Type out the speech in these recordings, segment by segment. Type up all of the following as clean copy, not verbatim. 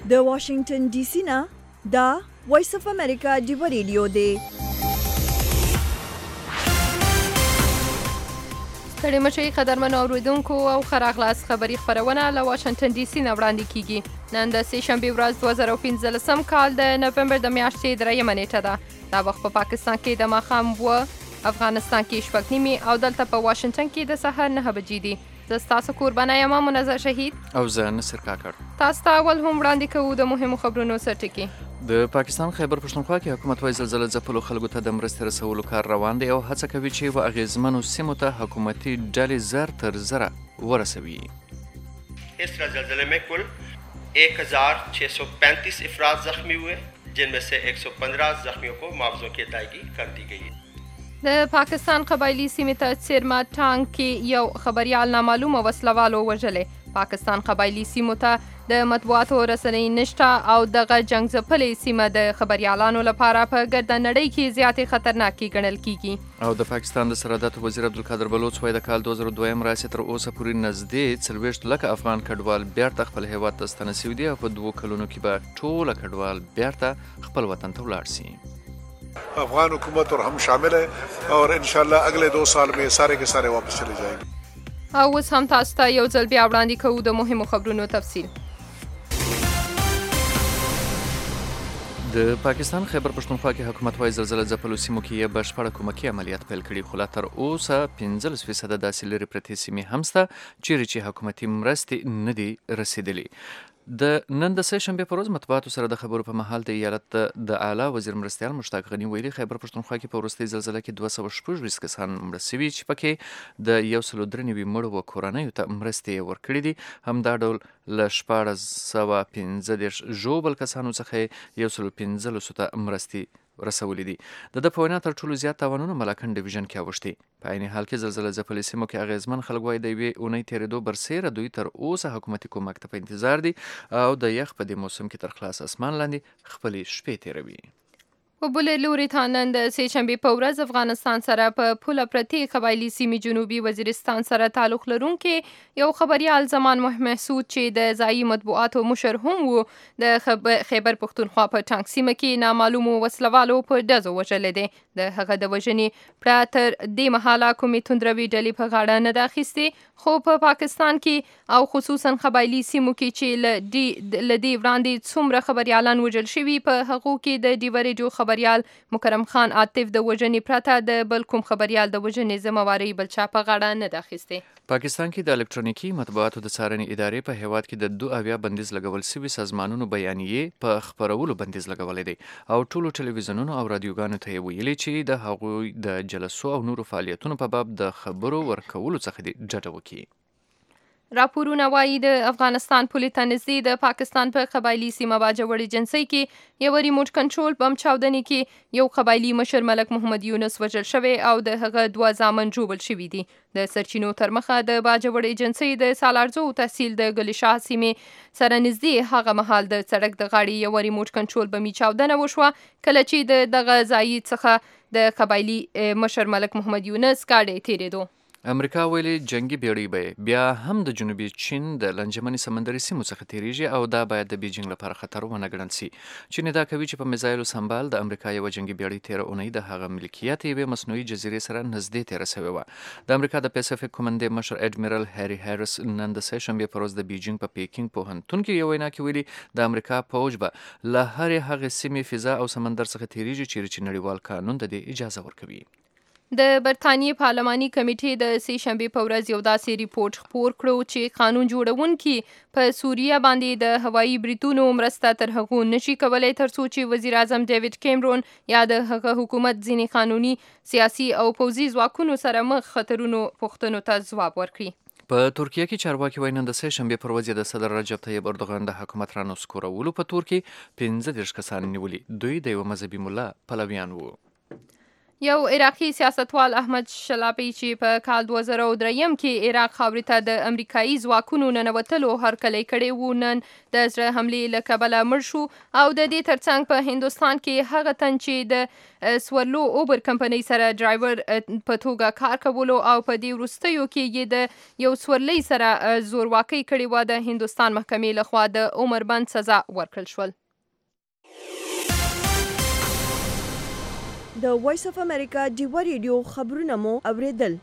د واشنگټن ډي سي نه دا وایس اف امریکا دی ریډیو دی. ستړي مشي قدرمنو اوریدونکو او خراغلاس خبری خبرونه له واشنگټن ډي سي نه وړاندې کیږي. نن د سه شنبه ورځ 2015 کال د نومبر د میاشتې 3 نیټه ده. دا وخت په پاکستان کې د ماښام و، افغانستان کې شپږ نیمې او دلته په واشنگټن کې د سحر 9 بجې دي. زه ستاسو قربانه یم منظر شهید او زه نصر کاکړ. تاسو ته اول هم وړاندې کوو د مهمو خبرونو سرټکي. د پاکستان خیبر پښتونخوا کې حکومت وايي زلزلې ځپلو خلکو ته د مرستې رسولو کار روان دی او هڅه کوي چې و اغیزمنو سیمو ته حکومتي ډلې زر تر زره ورسوي. इस زلزلے में कुल 1635 افراد زخمی हुए जिनमें से 115 زخمیوں को मुआवजों की अदायगी कर दी गई. د پاکستان قبایلی سیمې ته څیرمه ټانک کې یو خبریال نامعلومه وسلوالو وژلې. پاکستان قبایلی سیمو ته د مطبوعاتو رسنۍ نشته او دغه جنگ ځپلې سیمه د خبریالانو لپاره په ګرده نړۍ کې زیاتې خطرناکې ګڼل کیږي. او د پاکستان د سرحداتو وزیر عبدالقادر بلوچ وايي د کال 2002 راهیسې تر اوسه پورې نږدې 40 لکه افغان کډوال بیرته خپل هیواد ته ستنه شوي دي او په 2 کلونو کې به ټول کډوال بیرته خپل وطن ته ولاړ شي. افغان حکومت اور ہم شامل ہیں اور انشاءاللہ اگلے 2 سال میں سارے کے سارے واپس چلے جائیں گے. او اوس هم تاسو ته یو ځل بیا وړاندې کوو د مهمو خبرونو تفصیل. د پاکستان خیبر پښتونخوا کې حکومت وايي زلزلې ځپلو سیمو کې یې بشپړه کومکي عملیات پیل کړي، خو لا تر اوسه 15% داسې لرې پرتې سیمې هم شته چیرې چې حکومتي مرستې نه دي رسیدلې. د نن د سه شنبې په ورځ مطبوعاتو سره د خبرو په مهال د ایالت د اعلی وزیر مرستیال مشتاق غني ویلي خیبر پښتونخوا کې په وروستۍ زلزلې کې 226 کسان مړه شوي چې پکې د 193 مړو و کورنیو ته مرستې ورکړي دي. همدا ډول له 1415 ژوبل کسانو څخه 115 ته مرستې رسولې دي. د په وینا تر ټولو زیات تاوانونه ملاکنډ ډیویژن کې اوښتي. په عین حال کې زلزلې ځپلې سیمو کې اغیزمن خلک وایي د یوې اونۍ تېرېدو برسیره دوی تر اوسه حکومتي کومک ته په انتظار دي او د یخ په دې موسم کې تر خلاص اسمان لاندې خپلې شپې تېروي. په بل لوري ته نن د سه شنبې په ورځ افغانستان سره په پوله پرتې قبایلی سیمې جنوبي وزیرستان سره تعلق لرونکي یو خبریال زمان محسود چې د ځایي مطبوعاتو مشر هم و د خیبر پښتونخوا په ټانک سیمه کې نامعلومو وسلوالو په ډزو وژلی دی. د هغه د وژنې پړه تر دې مهاله کومې توندروي ډلې په غاړه نه ده اخیستې، خو په پاکستان کې او خصوصا قبایلی سیمو کې چې له دې وړاندې څومره خبریالان وژل شوي په هغو کې د ډیوه ریډیو خبریال مکرم خان عاطف د وژنې پرته د بل کوم خبریال د وژنې ذمہواري بل چا په غاړه نه ده اخیستې. پاکستان کې د الکترونیکي مطبوعاتو د څارنې ادارې په هیواد کې د 2 بندیز لګول شوي سازمانونو بیانیې په خپرولو بندیز لګولی دی او ټولو ټلویزیونونو او رادیوګانو ته یې ویلي چې د هغوی د جلسو او نورو فعالیتونو په باب د خبرو ورکولو څخه دې ډډه وکړي. راپورونه وایي د افغانستان پولې ته نږدې د پاکستان په قبایلی سیمه باجوړ ایجنسۍ کې یو ریموټ کنټرول بم چاودنې کې یو قبایلی مشر ملک محمد یونس وژل شوی او د هغه 2 زامن ژوبل شوي دي. د سرچینو تر مخه د باجوړ ایجنسۍ د سالارزو تحصیل د ګلشاه سیمې سره نږدې هغه مهال د سړک د غاړې یو ریموټ کنټرول بمي چاودنه وشوه کله چې دغه ځای څخه د قبایلی مشر ملک محمد یونس ګاډی تیریدو. امریکا ویلي جنگي بیړۍ به بیا هم د جنوبي چین د لنجمنې سمندري سیمو څخه تیریږي او دا باید د بیجینګ لپاره خطر ونه ګڼل شي. چین ادعا کوي چې په میزایلو سمبال د امریکا یوه جنگي بیړۍ تېره اونۍ د هغه ملکیت یوې مصنوعي جزیرې سره نږدې تېره شوې وه. د امریکا د پیسفیک کمانډې مشر اډمیرل هری هریس نن د سه شنبې په ورځ د بیجینګ په پیکینګ پوهنتون کې یو وینا کې ویلي د امریکا پوځ به له هرې هغې سیمې فضا او سمندر څخه تیریږي چیرې چې نړیوال قانون د دې اجازه ورکوي. د برتانیې پارلماني کمیټې د سه شنبې په ورځ یو داسې ریپورت خپور کړو چې قانون جوړونکي په سوریه باندې د هوایي بریتونو مرسته تر هغو نشي کولی ترڅو چې وزیر اعظم ډیوډ کیمرون یا د هغه حکومت ځینې قانوني سیاسي او پوځي ځواکونو سره مخ خطرونو پوښتنو ته ځواب ورکړي. په ترکیه کې چارواکي وايي نن د سه شنبې پر ورځ د صدر رجب طیب اردوغان د حکومت رانسکورولو په تور کې 15 کسان نیولي. دوی د یو مذهبي ملا پلویان وو. یو عراقي سیاستوال احمد شلاپي چې په کال 2003 کې عراق خاورې ته د امریکایي ځواکونو ننوتلو هرکلی کړی وو، نن د زړه حملې له کبله مړ شو. او د دې ترڅنګ په هندوستان کې هغه تن چې د سورلو اوبر کمپنۍ سره ډرایور په توګه کار کولو او په دې وروستیو کې یې د یو سورلۍ سره زورواکۍ کړې وه، د هندوستان محکمې لخوا د عمر بند سزا ورکړل شول. د وایس اف امریکا ډیوا ریډیو خبرونه مو اوریدل.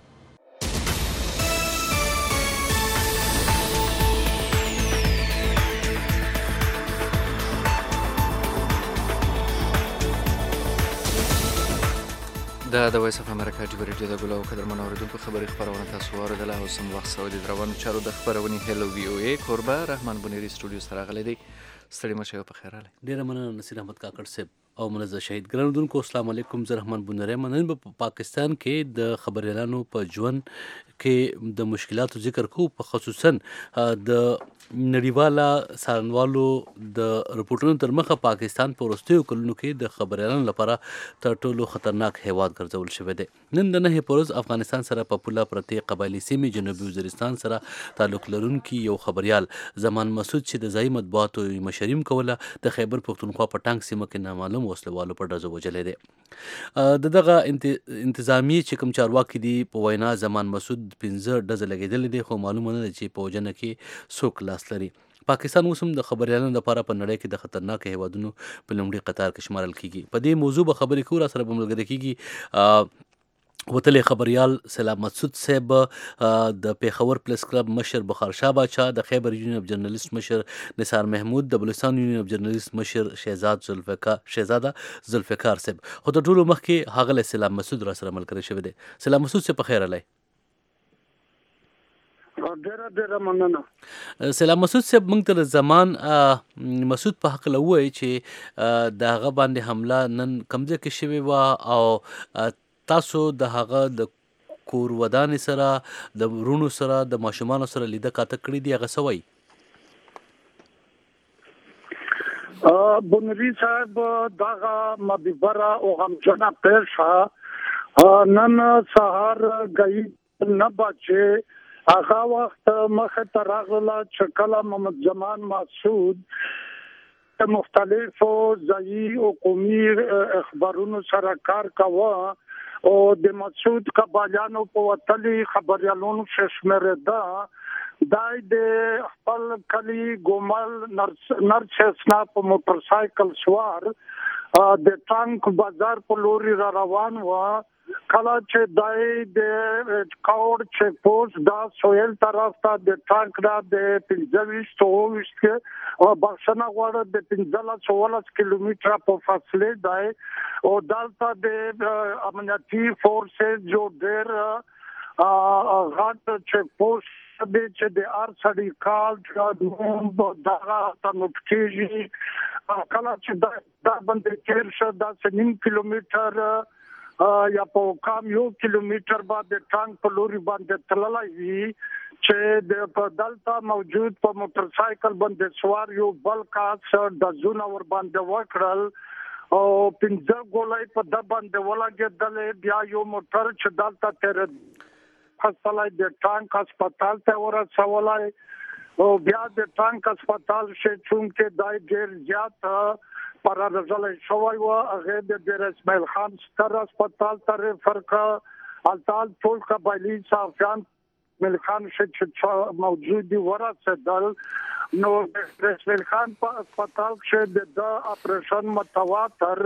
د وایس اف امریکا ډیوا ریډیو د ګلو قدرمن اوریدونکو خبري خبرونه تاسو واوریدله. او سم وخت سعودي روانو چارو د خبرونې هلو وی او ای کوربه رحمان بنيري سټوډیو سره راغلی دی. ستړي مشه په خیر راغلی. ډیره مننه نصیر احمد کاکړ صاحب او منزه شهید ګرانودونکو. السلام علیکم. زه رحمان بنيري. نن په پاکستان کې د خبريالانو په ژوند کې د مشکلاتو ذکر کوو، په خصوصا د نړیواله څارنوالو د رپورټونو تر مخه پاکستان په وروستیو کلونو کې د خبريالانو لپاره تر ټولو خطرناک هیواد ګرځول شوی دی. نن د 9 پروز افغانستان سره په پوله پرتې قبایلي سیمې جنوبي وزیرستان سره تعلق لرونکي یو خبريال زمان مسعود چې د ځایي مطبوعاتو مشریم کوله د خیبر پښتونخوا په ټانک سیمه کې نامعلوم وسلوالو په ډزو وجلی دی. دغه انتظامی چې کوم چارواکي دي په وینا زمان مسعود 15 ډزه لګېدلې دي، خو معلومه نه ده چې په وجنه کې څوک لاس لري. پاکستان اوس هم د خبريالانو لپاره په نړۍ کې د خطرناک هیوادونو په لومړي قطار کې شمارل کیږي. په دې موضوع به خبرې کوو. را سره به ملګری کیږي وتلې خبريال سلام مسعود صاحب، د پیښور پریس کلب مشر بخار شاه باچا، د خیبر یونین اف جرنالست مشر نثار محمود، د بلوچستان یونین اف جرنالست مشر شهزاده ذوالفقار صاحب. خو د ټولو مخکې هغه سلام مسعود را سره ملګری شوی دی. سلام مسعود صاحب په خیر علي. ډیره مننه. سلام مسعود صاحب، موږ ته زمان مسعود په حق لوي چې د هغه باندې حمله نن کمزې کې شوی و او تاسو د هغه د کور ودان سره د ورونو سره د ماشومان سره لیده کاته کړی دی، هغه سوي بنری صاحب دغه مدبره او غمجنه پیښه نن سهار گئی نه بچه هغه وخت مخه تراغله چې کله محمد زمان مسعود مختلفو ځایي او قومي اخبارونو سره کار کاوه او د مسعود قبایلانو په وتلي خبريالونو شمېره ده دای د خپل کلی ګومل نرسنا په موټر سایکل سوار د ټانک بازار په لوري را روان و. کله چې دای د کاوړ چیک پوسټ دا سویل طرف ته د ټانک را د 25 کې او بخښنه غواړي د 15 کیلومتره په فاصله دای او دلته د امنیتي فورسز جو ډیر غاټ چیک پوسټ د چې د ار سړی کال دا ته نوټیږي. کله چې دا باندې تیر شو دا 9 کیلومتر یا په کم 1 کیلومتر بعد د ټانک په لوري باندې تللای وي چې د دلته موجود په موټر سایکل باندې سوار یو بل کاس د زونه ور باندې وکړل او 15 ګولای په د باندې ولګېدل. بیا یو موټر چې دلته تیر خپلای د ټانک هسپتال ته ورسولای او بیا د ټانک هسپتال شې چونکه دای ډیر زیات پر رسول شوی و هغه د ډیر اسماعیل خان ستر هسپتال ته فرقه التال ټول قبایلی صافیان اسماعیل خان چې موجود دي ورسېدل. نو د اسماعیل خان په هسپتال کې د اپریشن متواتر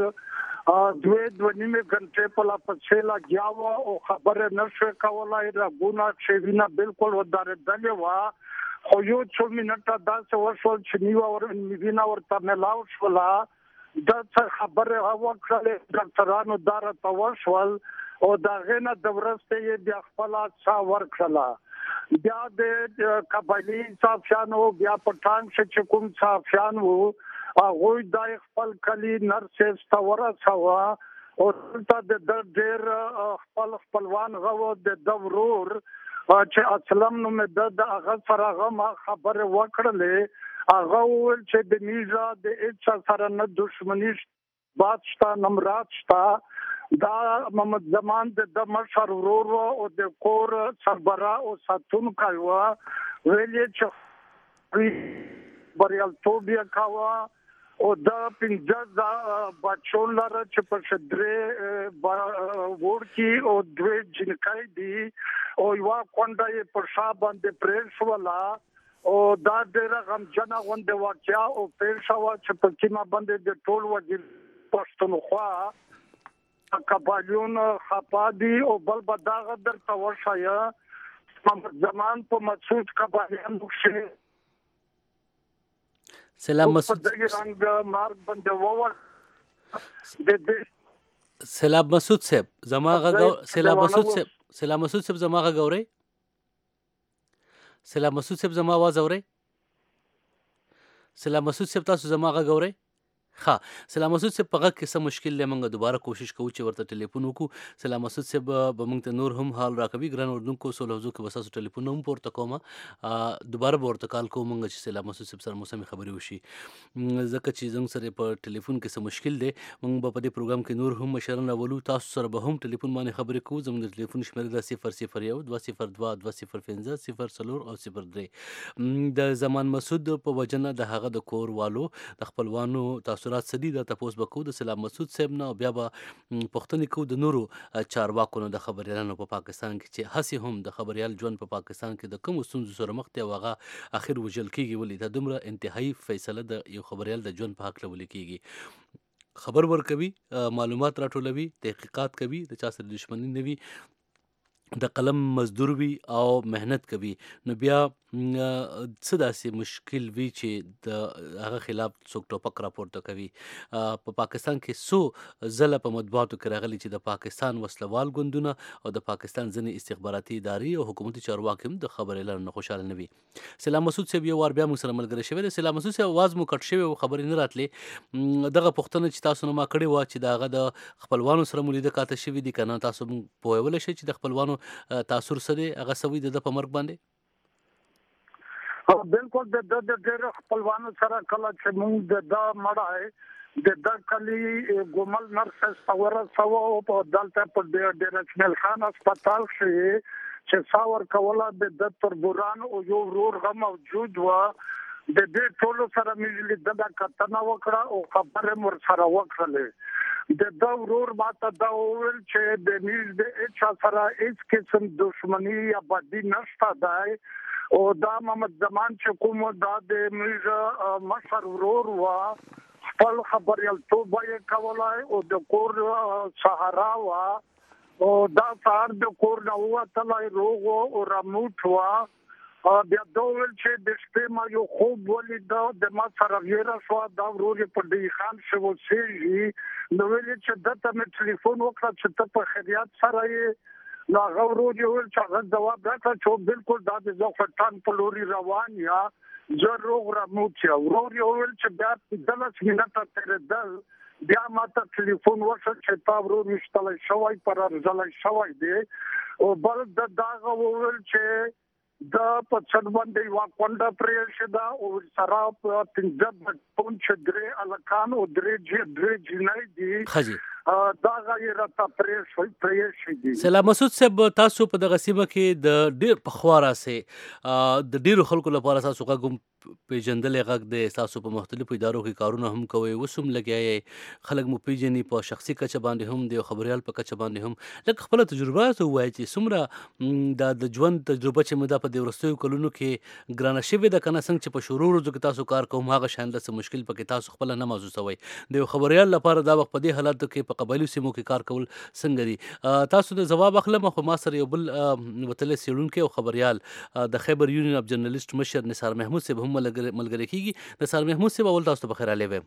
2.5 غنټې په لا پسې لاګیاو او خبره نشو کولای. راګونه چې وینا بالکل ودارېدلې و خو یو څو منټه داسې وشول چې نیو وینا ورته ملاو شولا دا خبره وکړه د ترانو دار ته وشول او دا غنه د ورسته بیا خپل څا ورکړه. بیا د قبایلی صافیانو بیا په ټانک چې کوم صافیان وو هغه د خپل کلی نرسز ته ورساوه او ته د ډیر خپلوان غو د ورور چې اسلام نو مې د هغه سره غو خبره وکړلې. هغه ول چې د میزه د اڅ سره نه دښمنی باد شته نمرات شته دا محمد زمان د مشر ورور او د کور سربرا او ساتونکی و ویلې چې بریالتوب یې کاوه او دا 15 بچون لره چې په شدري ورکی او دوی جنکای دي او یو کونډه یې په شا باندې پریس ولا او دا ډېر غمجنه غونډه واقعیا او پیښه چې په کیما باندې د ټول وزیر پښتونخوا کبالیون خپادي او بل بداغه در توشایا محمد زمان په مسعود کبالیان وشي سلام مسعود سلام مسعود صاحب زماغه سلام مسعود صاحب زماغه غوري سلام مسعود صاحب زما आवाज اوري سلام مسعود صاحب تاسو زماغه غوري ها سلام مسعود صاحب په غږ کې څه مشکل لمنګ دوباره کوشش کوو چې ورته ټلیفون وکړو سلام مسعود صاحب به موږ ته نور هم حال راکوي ګران اردوونکو سولوزو کې وساسو ټلیفون هم پورته کوم دوباره به ورته کال کوم چې سلام مسعود صاحب سره موسمي خبري وشي ځکه چې زنګ سره په ټلیفون کې څه مشکل دی موږ په دې پروګرام کې نور هم مشران راولو تاسو سره به هم ټلیفون باندې خبرې کوو زموږ د ټلیفون شمیره د 001 202 205 0 او 03 د زمان مسعود په وجنه د هغه د کور والو د خپلوانو تاثرات سدي د تاسو بکو د سلام مسعود صاحب نه بیا به پښتني کو د نورو چارواکو د خبريالانو په پاکستان کې چې هسي هم د خبريال ژوند په پاکستان کې د کوم ستونزو سره مخ دی واغه اخر وجل کیږي ولې دا دومره انتهایی فیصله د یو خبريال د ژوند په حق لولي کیږي خبر ورکوي معلومات راټولوي تحقیقات کوي د چا سره دښمنی نه وي د قلم مزدور وي او مهنت کوي نو بیا څه داسې مشکل وي چې د هغه خلاف څوک ټوپک راپورته کوي په پاکستان کې څو ځله په مطبوعاتو کې راغلي چې د پاکستان وسلوال ګوندونه او د پاکستان ځینې استخباراتي ادارې او حکومتي چارواکي هم د خبرې لرنه خوشاله نه وي سلام مسعود صاحب یو وار بیا موږ سره ملګری شوی دی سلام مسعود صاحب आवाज مو کټ شوی او خبرې نه راتلې دغه پوښتنه چې تاسو نه ما کړې و چې دغه د خپلوانو سره مو لیده کاته شوی دي کنه تاسو پوهول شئ چې د خپلوانو تاثر سره هغه سوي د په مرګ باندې بالکل د ډېر خپلوانو سره کله چې موږ د مړای د کلی ګومل نرس څور سو په دلته په ډېر نشنل خان هسپتال چې څور کوله د تربوران او یو ورور هم موجود و د دې ټول سره ملي د کتنه وکړه او خبره مر سره وکړه د ورور ماته دا ویل چې د نیز د اچا سره هیڅ قسم دښمنی یا بدی نشته دی او دا محمد زمان چې کوم دا د میز مشر ورور و خپل خبريالتوب یې کولای او د کور سهارا و او دا سهار د کور نو وتلای روغ او رموت و بیا دوول چې د شپې ما یو خوب ولید د ما سره غیره شو دا ورور په دې خان شو سي نو ویل چې دته مې ټلیفون وکړ چې ته په خیریت سره یې نو غوړو یو چې هغه جواب راکړ چې بالکل دا د ځوختان په لوري روان یا ضرور رموت یا ورور یو چې بیا د 10 منټه تر دل بیا ماته ټلیفون وکړ چې تا ورور مشتل شوی پر ځل شوی دی او بل دا غوړ چې دا په څن باندې واکونډه پریشدا او سره په پنځه پونچ درې الکان او درې جنای دي خجی دا غیرته پریشي سلام مسعود صاحب تاسو په دغه سیمه کې د ډیر پخواره سي د ډیرو خلکو لپاره تاسو غوږ پیژندل غږ د تاسو په مختلفو ادارو کې کارونه هم کوي وسوم لګیاي خلک مو پیژني په شخصي کچه باندې هم د خبريال په کچه باندې هم لکه خپل تجربات وایي چې څومره د ژوند تجربه چې مده په د ورستیو کلونو کې ګرانه شوی د کنه څنګه چې په شروع ورځو کې تاسو کار کوم هغه شاند څه مشکل پکې تاسو خپل نه محسوسوي د خبريال لپاره دا وخت په دې حالت کې په قبایلو سیمو کې کار کول څنګه دي تاسو د جواب اخلم خو ما سره یو بل وتل سیړونکو او خبريال د خیبر یونین اف جرنالست مشر نثار محمود صاحب هم ملګری کیږي نثار محمود صاحب اول تاسو په خیر علي وي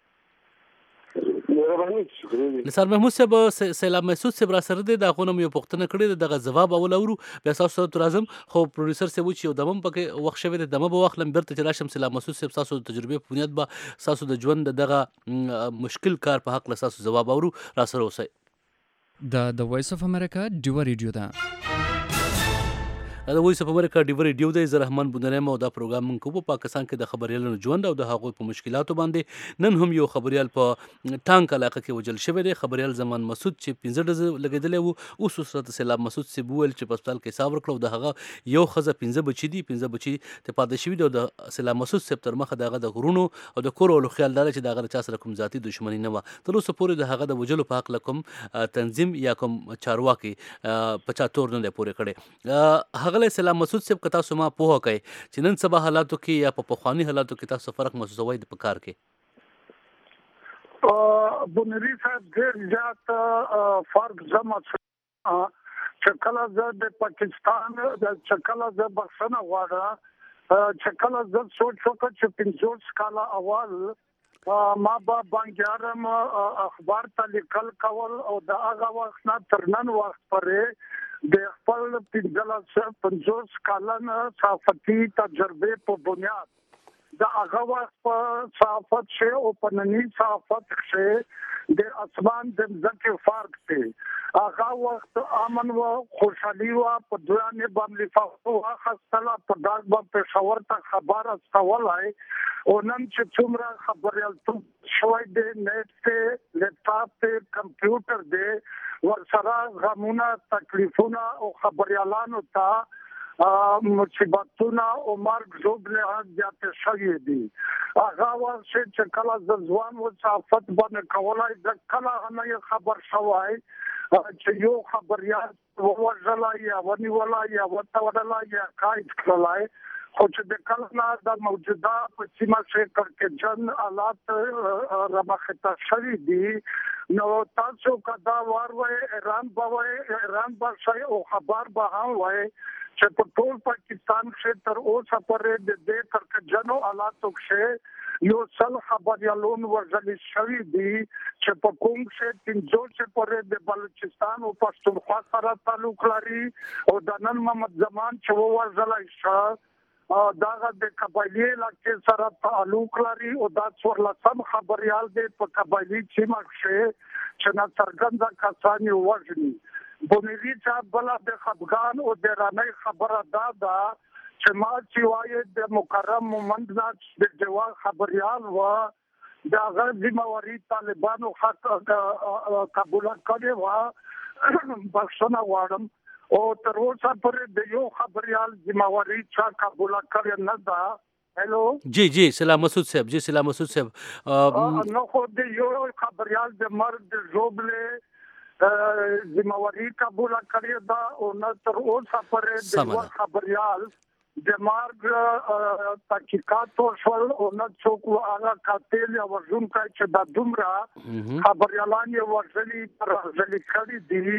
نثار محمود صاحب سلام مسعود صاحب را سره د غونم یو پښتنه کړی دغه جواب اول اورو بیا تاسو ته راځم خو پروډوسر صاحب چې دمم پکې وخت شوی د دمه به واخلم برته چې راشم سلام مسعود صاحب تاسو تجربه په بنیاد به تاسو د ژوند دغه مشکل کار په حق له تاسو جواب اورو را سره اوسئ د وایس اف امریکا ډیو ریډیو دا دا وایس اف امریکا ډیو ریډیو دی زه رحمان بونریم او دا پروګرام موږ کوو په پاکستان کې د خبریالانو ژوند او د هغوی په مشکلاتو باندې. نن هم یو خبریال په ټانک علاقه کې وجل شوی دی. خبریال زمان مسعود چې 15 ډزې لګېدلی وو، اوس ورته سیلاب مسعود صاحب وویل چې په هسپتال کې حساب وکړه او د هغه یو ښځه 15 بچي دي، 15 بچي ته پاتې شوي دي او د سیلاب مسعود صاحب تر مخه د هغه د غرونو او د کور ولو خیال دا چې د هغه د چا سره کوم ذاتي دښمني نه وه. تر اوسه پورې د هغه د وجلو په هکله کوم تنظیم یا کوم چارواکي په چا تور نه دی پورې کړی. هغلی سیلاب مسعود صاحب که تاسو ما پوهه کوئ چې نن سبا حالاتو کې یا په پخواني حالاتو کې تاسو فرق محسوسوئ په کار کې؟ بنری صاحب ډېر زیات فرق زما چې کله زه د پاکستان چې کله زه بخښنه غواړم چې کله زه سوچ وکړم چې 50 کاله اول ما به بانګیارم اخبار ته لیکل کول او د هغه وخت نه تر نن وخت پورې د خپل 50 کلن صحافتي تجربه په بنیاد د هغه وخت په صحافت شي او په ننني صحافت شي د اسمان د ځکه فرق دی. هغه وخت امن و خوشحالي و په دوانه باندې فاصله خاصله په داغ په پېښور ته خبر استولای او نن چې څومره خبريال شوي د نت ته لپټاپ ته کمپیوټر دی ورسره غمونه تکلیفونه او خبريالانو ته مصیبتونه او مرګ زوبله زیات شوي دي. هغه وخت چې کله ځوان و صحافت باندې کولای د کله نه خبر شوی چې یو خبريال وژلا یا ونیولا یا وتوړلا یا قائد کړلای، خو چې د کله نه د موجوده په سیمه کې جن حالات رمخته شوي دي، نو تاسو کدا واروي ایران به شي او خبر به هم وای چې په ټول پاکستان کې تر اوسه پورې د دې ترکجنو حالاتو کې یو څل خبريالون ورغلي شوي دي چې په کوم کې 300 پورې د بلوچستان او پښتونخوا سره تعلق لري او د نن محمد زمان چې ورغلي شو داغه د قبایلی علاقې سره تعلق لري او دا څورلسم خبريال دی په قبایلی سیمه چې نه څرګنده کسانی وژني. بنیوی صاحب بلا د خفغان او د رانای خبره دا چې ما چې وایي د مکرم مومند د جواب خبريال و د هغه ذمہواری طالبانو حق قبول کړي و بخښنه غواړم او تر اوسه پورې د یو خبريال ذمہواری چا قبول کړي نه ده. هلو جی سلام مسعود صاحب، جی سلام مسعود صاحب، نو خو د یو خبريال د مرګ د جوبله ذمہواری قبول کړی دا او نه تر اوسه پورې د خبريال د مرګ تحقیقات وشول او نه څوک هغه قاتل یا وژونکی چې د دومره خبريالان یې ورغلي کړي دي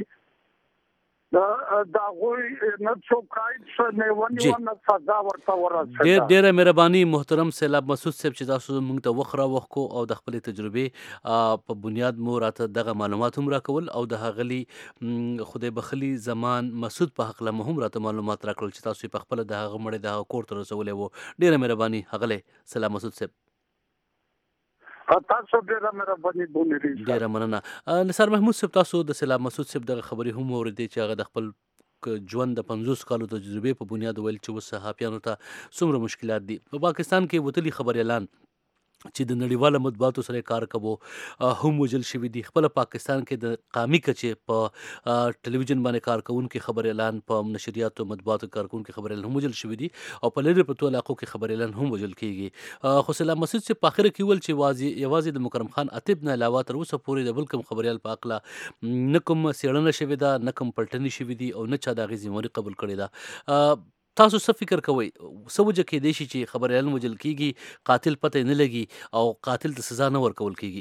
دا غوي نه څوکای څه نه ونیونه سزا ورته ورسېده. ډېره مهرباني محترم سیلاب مسعود صاحب چې تاسو موږ ته وخره وخت او د خپل تجربه په بنیاد مو راته دغه معلومات هم راکول او د هغلی خدای بخلی زمان مسعود په حق له هم راته معلومات راکړل چې تاسو په خپل د هغه مړ د هغه کور تر رسولې وو. ډېره مهرباني هغله سلام مسعود صاحب. تاسو ډیره مهرباني بونری. ډیره مننه. نثار محمود صاحب، تاسو د سلام مسعود صاحب دغه خبرې هم اوریدې چې هغه د خپل ژوند د 50 کالو تجربه په بنیاد ویل چې وس صحافیانو ته څومره مشکلات دي. په پاکستان کې وتلي خبريالان چې د نړیواله مطبوعاتو سره کار کوي هم وجل شوی دي. خپل پاکستان کې د قامي کچې په ټلویزیون باندې کار کوونکي خبريالان، په نشریاتو مطبوعاتو کار کوونکي خبريالان هم وجل شوی دي او په لری په علاقو کې خبريالان هم وجل کیږي. خو سلام مسعود چې په اخر کې ول چې یوازې د مکرم خان اتب نه علاوه تر اوسه پورې د بل کوم خبريال په اقلا نه کوم سیړنه شوی دا، نه کوم پلټنی شوی دي او نه چا د غزموري قبول کړی دا. تاسو څه فکر کوئ سوجه کې دیشي چې خبريالان وجل کیږي، قاتل پته نه لګي او قاتل ته سزا نه ورکول کیږي؟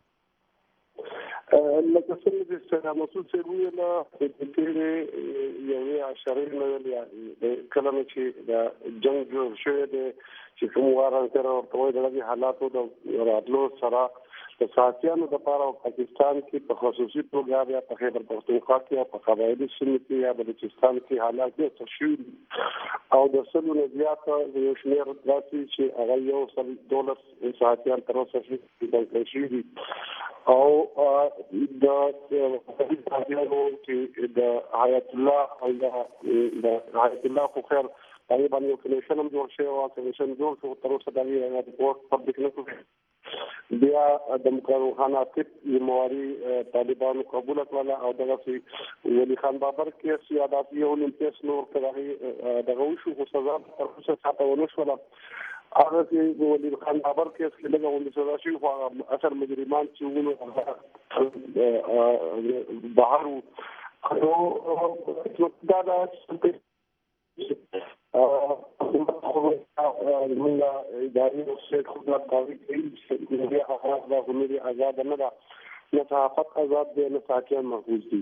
لکه څنګه چې سلام مسعود صاحب ویله د تیرې یوې عشرې نه د کلمه چې د جنگ جوړ شوی دی چې کوم واره سره ورته وایي دغه حالاتو د راتلو سره د صحافیانو لپاره پاکستان کې په خصوصي توګه یا په خیبر پختونخوا کې یا په قبایلی سیمو کې یا بلوچستان کې حالات یې تشویق او د سلو نه زیات یو شمېر داسې چې هغه $1 صحافیان تر اوسه شي او د حیات الله او د حیات الله خو خیر هغه باندې یو کمیشن هم جوړ شوی او کمیشن جوړ شو تر اوسه دا یې رپورټ پبلک نه کړی. بیا د مکرم خان عاطف مواري طالبانو قبول کړل او دغه ولی خان بابر کیس یادات یو نیم کیس نور کړی دغه شو خو سزا تر اوسه ثابت ونه شو. هغه چې ولی خان بابر کیس کې دغه ولې سزا شي خو اثر مجرمان چې ونه بهر او دا زمونږ اداري شیخ خدمت قوي کوي چې د حقوق د غنوري آزاد نه ده، نه صحافت آزاد دی، نه ساکن محفوظ دي.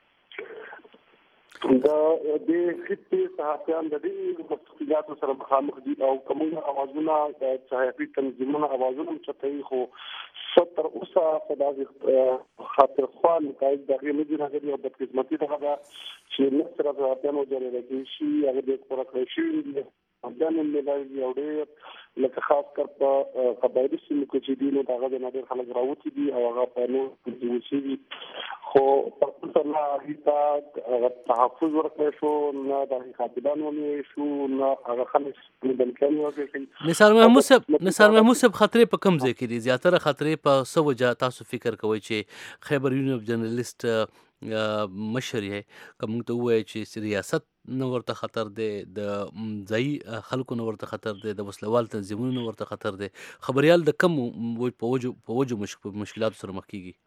دا د خطي صحافیان د دې مستقلات سره مخامخ دي او کومه اوازونه د صحافي تنظیمونو اوازونه چتای خو ستر اوسه صداقت خاطر خوان قائد دغه مدیر هغه د بدقسمتي دغه چې نصر صحافیان وجره لګي شي هغه د پروکړې شي ځان نه لایي او ډېر لکه خاص کر په قبایلی سیمو کې چې دي نو هغه د نادر خلک راوتی دي او هغه په نو کې شي خو په څه هیڅ تحفظ ورکړی شو نه د خاطبان ونی شو نه هغه خلک د امکان ورکړي. نثار محمود صاحب خطرې په کم ځای کې دي؟ زیاتره خطرې په څه وجه تاسو فکر کوئ چې خیبر یونیف جرنالست مشر یې کوم ته وایي چې ریاست نو ورته خطر دی، د ځای خلکو نو ورته خطر دی، د وسلوال تنظیمونو نو ورته خطر دی، خبريال د کم په وجو مشکلات سره مخ کیږي؟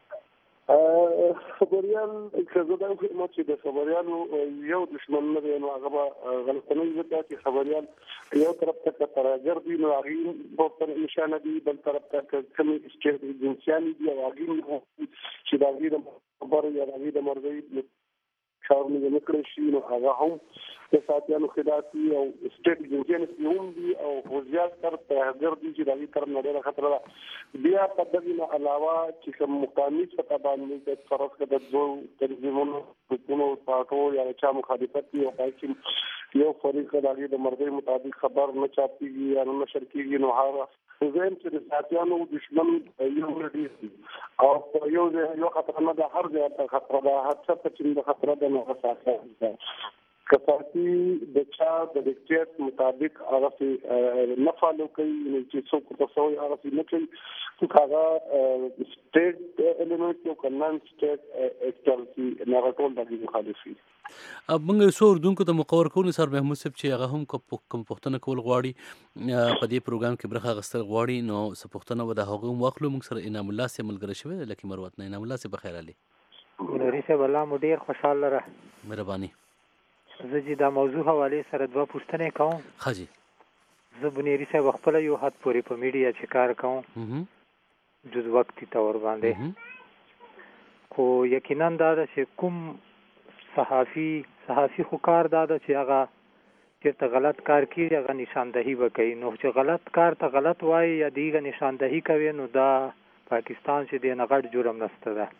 خبريال کزه دا خدمت چې د خبريالو یو دشمن نه دی نو هغه غلطنه وکړي چې خبريال یو طرف ته ترګر دي نو هغه په نشانه دي، بل طرف ته کوم اسټیټ ایجنسیانی دي او هغه چې دا غیر خبر یا غیر مرغی کارونه نه کړی شي نو هغه هم د ساتيانو خدماتي او سټیټ ایجنسیان هم دي او وزارت تر ترګر دي چې دا غیر تر نه ډېر خطر ده. بیا په دغه نه علاوه چې کوم مقامي سطح باندې د فرص کې د دوه تنظیمونو په پاتو یا چا مخالفت او پاتې یو فریق د مرغۍ مطابق خبر نه چاپیږي یا نه نشر کیږي نو هغه زم چې د ساتيانو دشمن یو لري او یو خطر نه ده، هر ځای ته خطر ده، هر څه چې د خطر ده نو اساسه ده کفاتی د چا د ډیکټیټ مطابق هغه نه فالو کوي چې څوک تاسو یې هغه نه کوي چې هغه سټیټ الیمنټ یو کنن سټیټ اکټیویټي نه راټول د مخالفي. موږ څو اردوونکو ته مقور کوو نثار محمود صاحب چې هغه هم کوم پوښتنه کول غواړي په دې پروګرام کې برخه اخیستل غواړي نو څه پوښتنه و د هغه هم واخلو. موږ سره انعام الله صاحب ملګری شوی دی لکه مروت نه. انعام الله صاحب بخیر علي. منوري صاحب الله مو ډیر خوشاله را مهرباني. زه چې دا موضوع حواله سره دوه پوښتنې کوم. خاجي زه بنيري صاحب خپل یو حد پورې په میډیا چې کار کوم جز وقتی تور باندې خو یقینا دا چې کوم صحافي خو کار دا چې هغه چې غلط کار کوي هغه نشاندهي وکړي نو چې غلط کار ته غلط وایي یا دیغه نشاندهي کوي نو دا پاکستان چې دی نه غټ جرم نشته ده.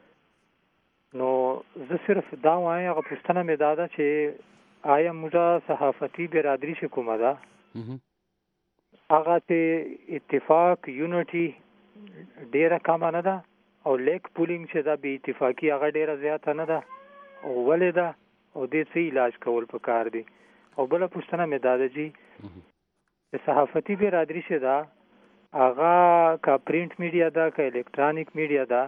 نو زه صرف دا وایم هغه پوښتنه مې دا ده چې آیا موږ صحافتي برادری چې کومه ده هغه ته اتفاق یونټي ډیره کم نه ده او لیک پولینګ چې دا به اتفاقی هغه ډیره زیاته نه ده او ولې ده او دې څه علاج کول پکار دي. او بل پوښتنه مې دا ده چې صحافتي برادری چې ده هغه کا پرینټ میډیا ده کا الکترونیک میډیا ده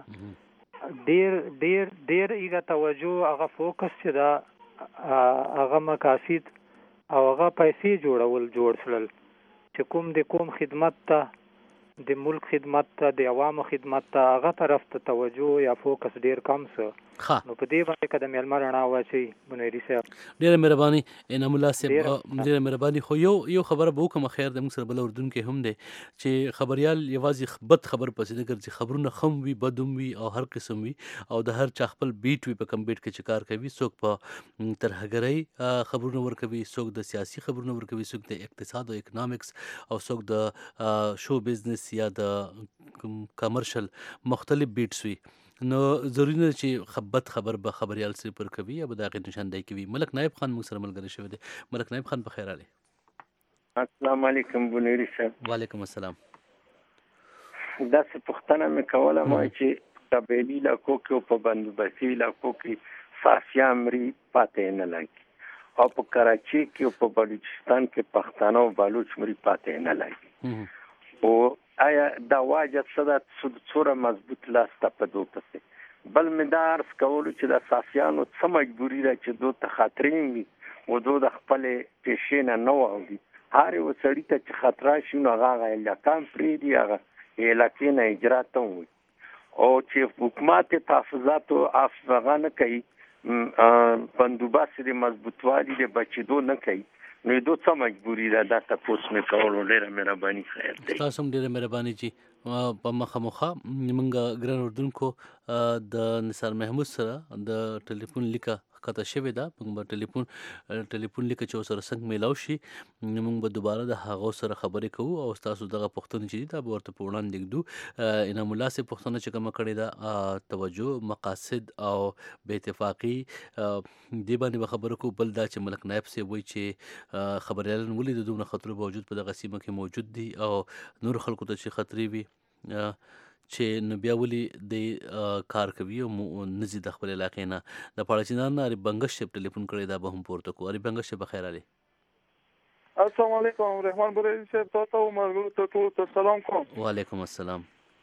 ډیر ایګه توجه هغه فوکس چې دا هغه مقاصد او هغه پیسې جوړ شول چې کوم خدمت ته د ملک خدمت ته د عوامو خدمت ته هغه طرف ته توجه یا فوکس ډیر کم څه نو په دې باندې قدم یې رڼا واچي. منوري صاحب ډیره مهرباني. انعام الله صاحب ډیره مهرباني. خو یو خبره به وکم خیر د موږ سره بل اردن کې هم دی چې خبريال یوازې بد خبر پسې نه ګرځي، خبرونه خم وي بدوم وي او هر قسم وي او د هر چا خپل بیټ وي په کم بیټ کې چې کار کوي. څوک په ترهګرۍ خبرونه ورکوي، څوک د سیاسي خبرونه ورکوي، څوک د اقتصاد او اکونومکس او څوک د شو بزنس یا د کمرشل مختلف بیټس وي. نو ضروري نه چې خبر به خبريال سره پر کوي یا به دا غي نشاندهي کوي. ملک نائب خان موږ سره ملګری شوی دی. ملک نائب خان بخیر علي. السلام علیکم بنيري صاحب. وعلیکم السلام. داسې پوښتنه مې کوله ما چې قبایلي علاقو کې او په بندوبستي علاقو کې ساسیان مري پاتې نه لګي او په کراچي کې او په بلوچستان کې پښتانه او بلوچ مري پاتې نه لګي او آیا دا واجه څه ده څوره مضبوط لاس ته په دوه پسې بل مې دا عرض کولو چې د ساسیانو څه مجبوري ده چې دوی ته خطرې وي او دوی د خپلې پیشې نه واوړي هر یو سړي ته چې خطر راشي نو هغه علاقان پرېږدي هغه علاقې نه اجرات ته وي او چې حکومت تحفظاتو افغان نه کوي بندوبست د مضبوطوالي د بچیدو نه کوي نو دوی څه مجبوري ده دا تاسو مې کولو ډېره مهرباني خیر دی تاسو هم ډېره مهرباني چې په مخه موږ ګران اردوونکو د نثار محمود سره د ټلیفون لیکه کته شوې ده موږ به ټلیفون لیکه چې سره څنګه میلاو شي موږ به دوباره د هغه سره خبرې کوو او تاسو دغه پوښتنې چې دا به ورته په وړاندې ږدو انعام الله سي پوښتنه چې کومه کړې ده توجه مقاصد او بې اتفاقي دې باندې به خبرې کوو بل دا چې ملک نایب سي وایي چې خبریالان ولې د دومره خطرو باوجود په دغه سیمه کې موجود دي او نور خلکو ته چې خطرې وي چې نو بیا ولې د کار کوي او نزي د خپل علاقې نه د پاړچینان اړ بنگش شپ ټلیفون کړی دا به هم پورته کو اړ بنگش شپ بخیر علي السلام علیکم رحمان بری صاحب تاسو مرګو ته سلام کوم وعلیکم السلام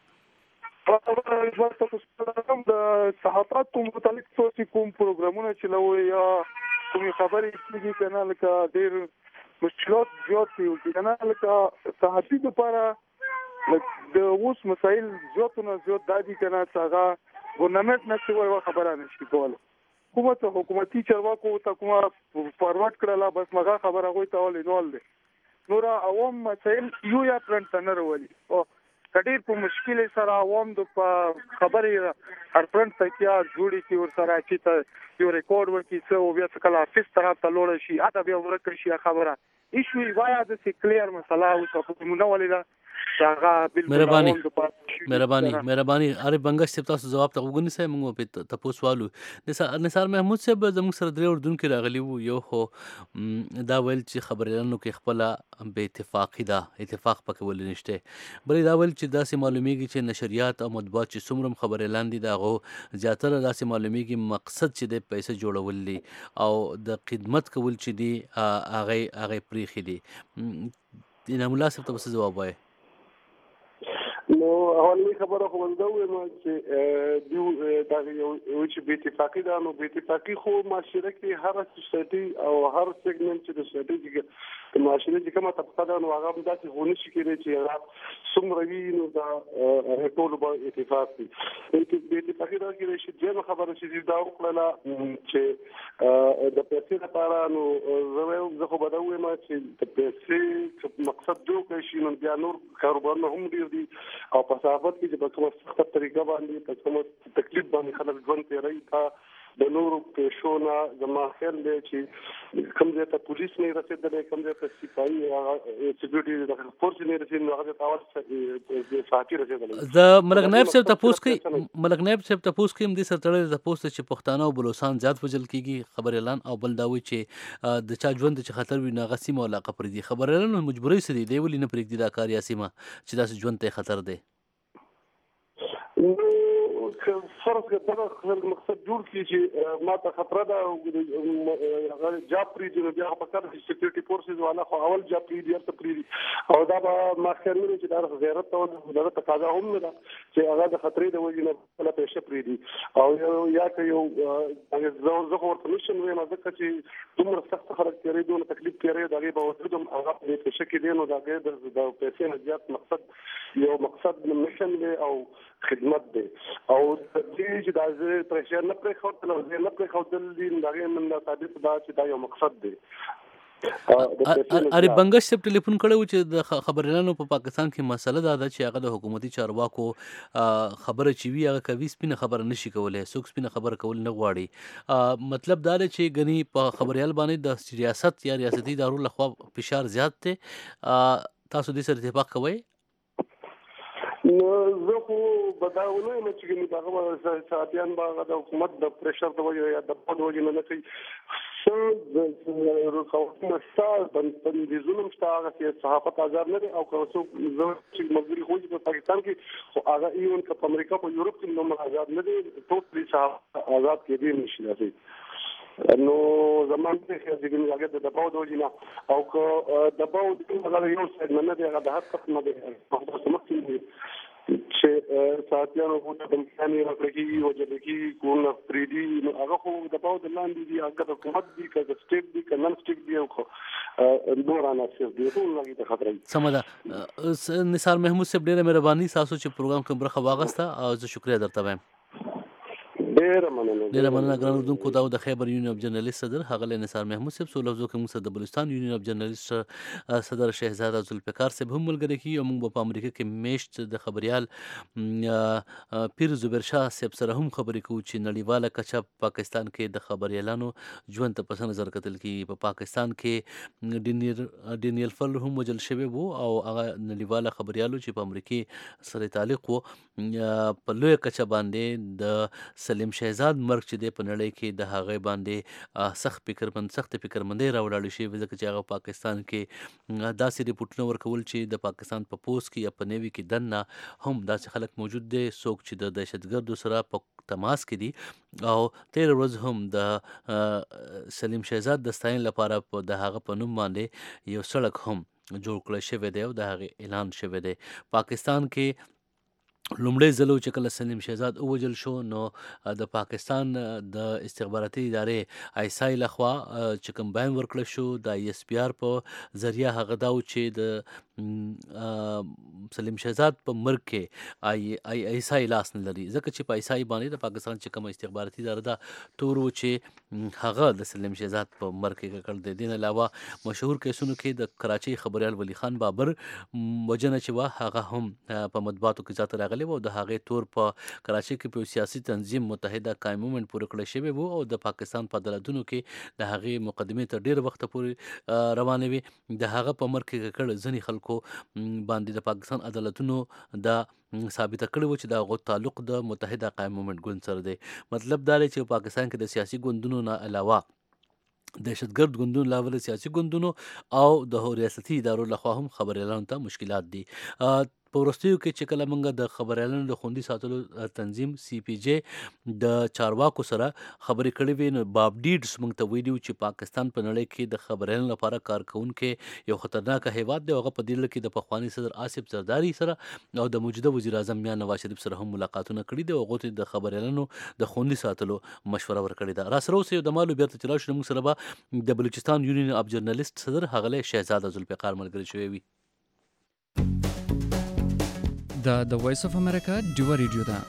د صحافت متعلق څه کوم پروګرامونه چلوي یا کوم خبرې کیږي کنه لکه ډېر مشکلات زیات دي کنه لکه صحافي لپاره د اوس مسایل زیاتونه زیات دادي کنه چې هغه ګورنمنت نه څه خبره نشي کوله حکومتي چارواکو ته کومه فارورډ کړله بس مغه خبره غوي ته ولې نول دي نور عوام مسایل یو یا پرنټ نه وروي او کډیر په مشکل سره عوام د خبرې هر پرنټ تکیا جوړي کی ور سره چې ته یو ریکورډ ورکی څه او بیا څه کله افیس طرف ته لوړ شي اته بیا ورکړ شي خبره ایشوي وایا د کلیر مسله او څه کومه ولیدا مهرباني اره بنگش صاحب تاسو جواب ته وګورئ سه موږ په تاسو والو نثار محمود صاحب زموږ سره درې اردوونکو راغلی وو یو خو دا ویل چې خبريالانو کې خپل به اتفاقی دا اتفاق پکې ول نشته بلې دا ویل چې داسې معلومیږي چې نشریات او مطبوعات چې څومره خبريالان دي دا غو زیاتره داسې معلومیږي مقصد چې د پیسې جوړول دي او د خدمت کول چې دي هغه پریخي دي انعام الله صاحب ته جواب وایي نو اولنی خبره خو ولدا وایم چې دیو دا یو چې به اتفاقی دا نو به اتفاقی خو معاشره کې هر سوسایټي او هر سیګمنټ چې د سوسایټي کې معاشره چې کومه طبقه ده نو هغه داسې غونډه شي کېږي چې څومره وی نو دا ټول به اتفاق وي به اتفاقی دا کې چې خبره چې دا وکړه چې د پیسې لپاره نو زه خو به دا وایم چې د پیسې مقصد دوی شي نو بیا نور کاروبارونه هم ډیر دي او په صحافت کې چې په کومه سخته طریقه باندې په کومه تکلیف باندې خلک ژوند تیروي تا د نورو پېښونه زما خیال دی چې کوم ځای ته پولیس نه رسېدلی کوم ځای ته سپایي سکیورټي د فورس نه رسېدلی نو هغه ته اول صحافي رسېدلی د ملک نایب صاحب تاسو کوي ملک نایب صاحب تاسو کوي د سره تړل د پوسټ چې پښتانه او بلوچستان زیات وجل کیږي خبر اعلان او بل داوي چې د چا ژوند چې خطر وي ناغه سیمه علاقه پر دي خبر اعلان مجبوري سدي دی ولې نه پرېږدي دا کار یا سیمه چې داس ژوند ته خطر دی فرض کړه مقصد جوړ کی چې ما ته خطر ده هغه جاب پری دی بیا په کار چې سکیورټي فورسز والا خو اول جاب پری دی ارته پری دی او دا ما خیال نه چې دا غیرت او دا تقاضا هم نه ده چې هغه د خطرې د وجې نه په پیښه پری دی او یا که یو زه ورته نشم وایم ځکه چې دومره سخت خلک تیرې دونه تکلیف تیرې دغه باوجود هم هغه په پیښه کې دی نو دا د پیسې نه زیات مقصد یو مقصد مشن دی او خدمت دی او چې دا زه پرېشر نه پرې خوتل او زه نه پرې خوتل دي دا من ثابت دا چې دا یو مقصد دی اره بنگش صاحب ټلیفون کړو چې د خبريالانو په پاکستان کې مسله دا ده چې هغه د حکومتي چارواکو خبره چې وی هغه کوي سپینه خبره نشي کولای څوک سپینه خبره کول نه غواړي مطلب دا چې غني په خبريال باندې د ریاست یا ریاستي ادارو لخوا فشار زیات دی تاسو دې سره اتفاق کوئ نو زه خو بداونه یم چې دغه ساتيان باغ د حکومت د پرېشر د وجه یا د په وجه نه کوي رکاوټونه شته بندیزونه شته هغه چې صحافت آزاد نه دي او که څوک چې ملګري خو په پاکستان کې خو هغه ایون که په امریکا په یورپ کې نو آزاد نه دي ټول صحافت آزاد کېدی نشي راځي نو زمون ته چې هغه د دباو د وجینا او که دباو د هغه یو څه نه دی هغه د هر څه نه دی په مخکې چې ساتيانو په دمکاني راکړي او جلګي کوونه پریدي نو هغه خو د پاو د لاندې دي هغه د حکومت دي که د سټیټ دي که نن سټیټ دي او دورانه څه دي ټول لګي ته خطر سمدا نثار محمود صاحب ډیره مهرباني تاسو چې پروګرام کوم برخه واغسته او زه شکریا درته وایم ډیره مننه ګران اردوونکو دا د خیبر یونین اف جرنالیست صدر هغه نثار محمود صاحب سولو زو کوم د بلوچستان یونین اف جرنالیست صدر شهزاده ذوالفقار صاحب هم ملګری کی او موږ په امریکا کې میشت د خبريال پیر زبیر شاه صاحب سره هم خبرې کوو چې نړیواله کچه پاکستان کې د خبريالانو ژوند ته پس نظر کتل کی په پاکستان کې ډینیل فل هم وجل شوی وو او هغه نړیواله خبريالو چې په امریکا سره تعلق وو په لوی کچه باندې د سلیم شهزاد مرګ چې د پنړې کې د هغه باندې سخت فکرمندۍ راوړل شي ځکه چې هغه پاکستان کې داسې ریپورتونه ورکول چې د پاکستان په پوسټ کې یا په نیوي کې دنه هم داسې خلک موجود دي څوک چې د دهشتګردو سره په تماس کې دي او 13 ورځ هم د سلیم شهزاد د ستاین لپاره په د هغه په نوم باندې یو سړک هم جوړ کړی شوی دی او د هغه اعلان شوی دی پاکستان کې لومړی ځل چې کله سلیم شهزاد ووجل شو نو د پاکستان د استخباراتي ادارې آیسای لخوا چې کوم بیان ورکړل شو د ایس پی آر په ذریعہ هغه دا چې د سلیم شهزاد په مرګ کې آیسای لاس نه لري ځکه چې په آیسای باندې د پاکستان چې کوم استخباراتي اداره ده تورو چې هغه د سلیم شهزاد په مرګ کې کړل دي دین علاوه مشهور کیسونو کې د کراچي خبريال ولی خان بابر وجنه چې وا هغه هم په مطبوعاتو کې ځات راغلی و د هغه تور په کراچي کې په سیاسي تنظیم متحده قائم مومنت پورې کړی شوی وو او د پاکستان په عدالتونو کې د هغه مقدمه تر ډیر وخت پورې روانه وي د هغه په مرګ کې کړه ځنی خلکو باندې د پاکستان عدالتونو د ثابت کړی و چې دا غو تعلق د متحده قائم مومنت ګوند سره دی مطلب دا دی چې پاکستان کې د سیاسي ګوندونو نه علاوه دهشتګرد ګوندونو لاول سیاسي ګوندونو او د ریاستي ادارو لخوا هم خبريالانو ته مشکلات دي په ورستیو کې چې کله موږ د خبريالانو د خوندي ساتلو تنظیم سی پی جی د چارواکو سره خبرې کړې وې نو باب ډیډز موږ ته ویلو چې پاکستان په نړۍ کې د خبريالانو لپاره کارکونکو یو خطرناک هیواد دی هغه په دې کې د پخوانی صدر آصف زرداری سره او د موجوده وزیر اعظم میاں نواز شریف سره هم ملاقاتونه کړي دي او هغه د خبريالانو د خوندي ساتلو مشوره ورکړې ده را سره اوس د مالو بیرته چلا شو موږ سره د بلوچستان یونین اف جرنالیست صدر هغه شهزاده ذوالفقار ملګری شوی وي د وایس اف امریکا ډیو ریډیو ده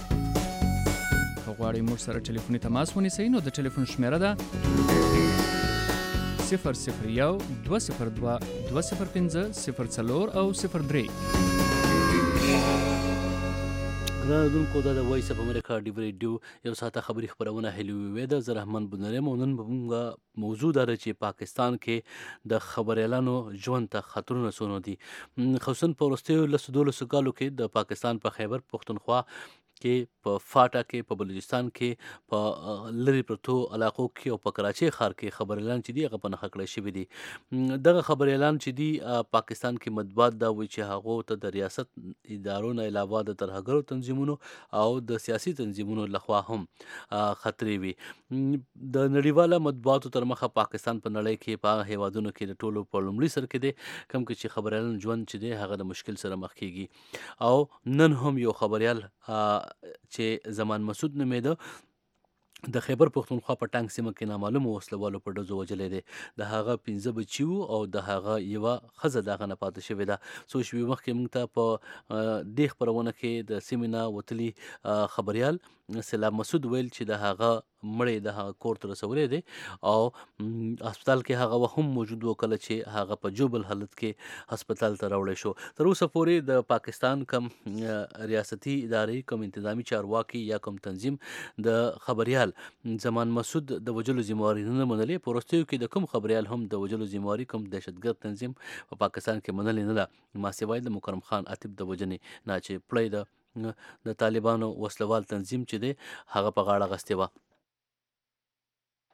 غواړئ موږ سره ټلیفوني تماس ونیسئ نو د ټلیفون شمیره ده 001 202 205 04 او 03 ګرانو دا د وایس اف امریکا ډیو ریډیو یو ساعته خبري خبرونه هلوي د زرحمن بنره مونن موږ موضوع دار چې پاکستان کې د خبريالانو ژوند ته خطرونه سونه دي خصوصا په ورستیو لسو دولسو کالو کې د پاکستان په خیبر پختونخوا کې په فاټا کې په بلوچستان کې په لری پرتو علاقو کې او په کراچي ښار کې خبريالان چې دی هغه په نخ کړی شوی دي دغه خبريالان چې دی پاکستان کې مطبوعات دا وایي چې هغه ته د ریاست ادارو نه علاوه د ترهګرو تنظیمونو او د سیاسي تنظیمونو لخوا هم خطرې وي د نړیواله مطبوعاتو تر مخه پاکستان په نړۍ کې په هیوادونو کې د ټولو په لومړي سر کې دی کوم چې خبريالان ژوند چې دی هغه د مشکل سره مخ کیږي او نن هم یو خبريال چې زمان مسعود نومېده د خیبر پختونخوا په ټانک سیمه کې نامعلومه وسلوالو په ډزو وجلې دي د هغه 15 بچیو او د هغه یو خزه دغه نه پاتې شوې ده سو شوي مخکې موږ ته په دې خبرونه کې د سیمینا وتلی خبريال سلام مسعود ویل چې د هغه مړی د هغه کور ته رسولې دي او هسپتال کې هغه هم موجود و کله چې هغه په جوبل حالت کې هسپتال ته راوړی شو تر اوسه پورې د پاکستان کم ریاستي ادارې کوم انتظامی چارواکي یا کوم تنظیم د خبريال زمان مسعود د وجلو ذمہواری نه منلې پروستیو کې د کوم خبريال هم د وجلو ذمہواری کوم دهشتګرد تنظیم په پاکستان کې منلې نه ده ما سیوای د مکرم خان عتیب د وجنې نه چې پړې د طالبانو وسلوال تنظیم چې دی هغه په غاړه غستې و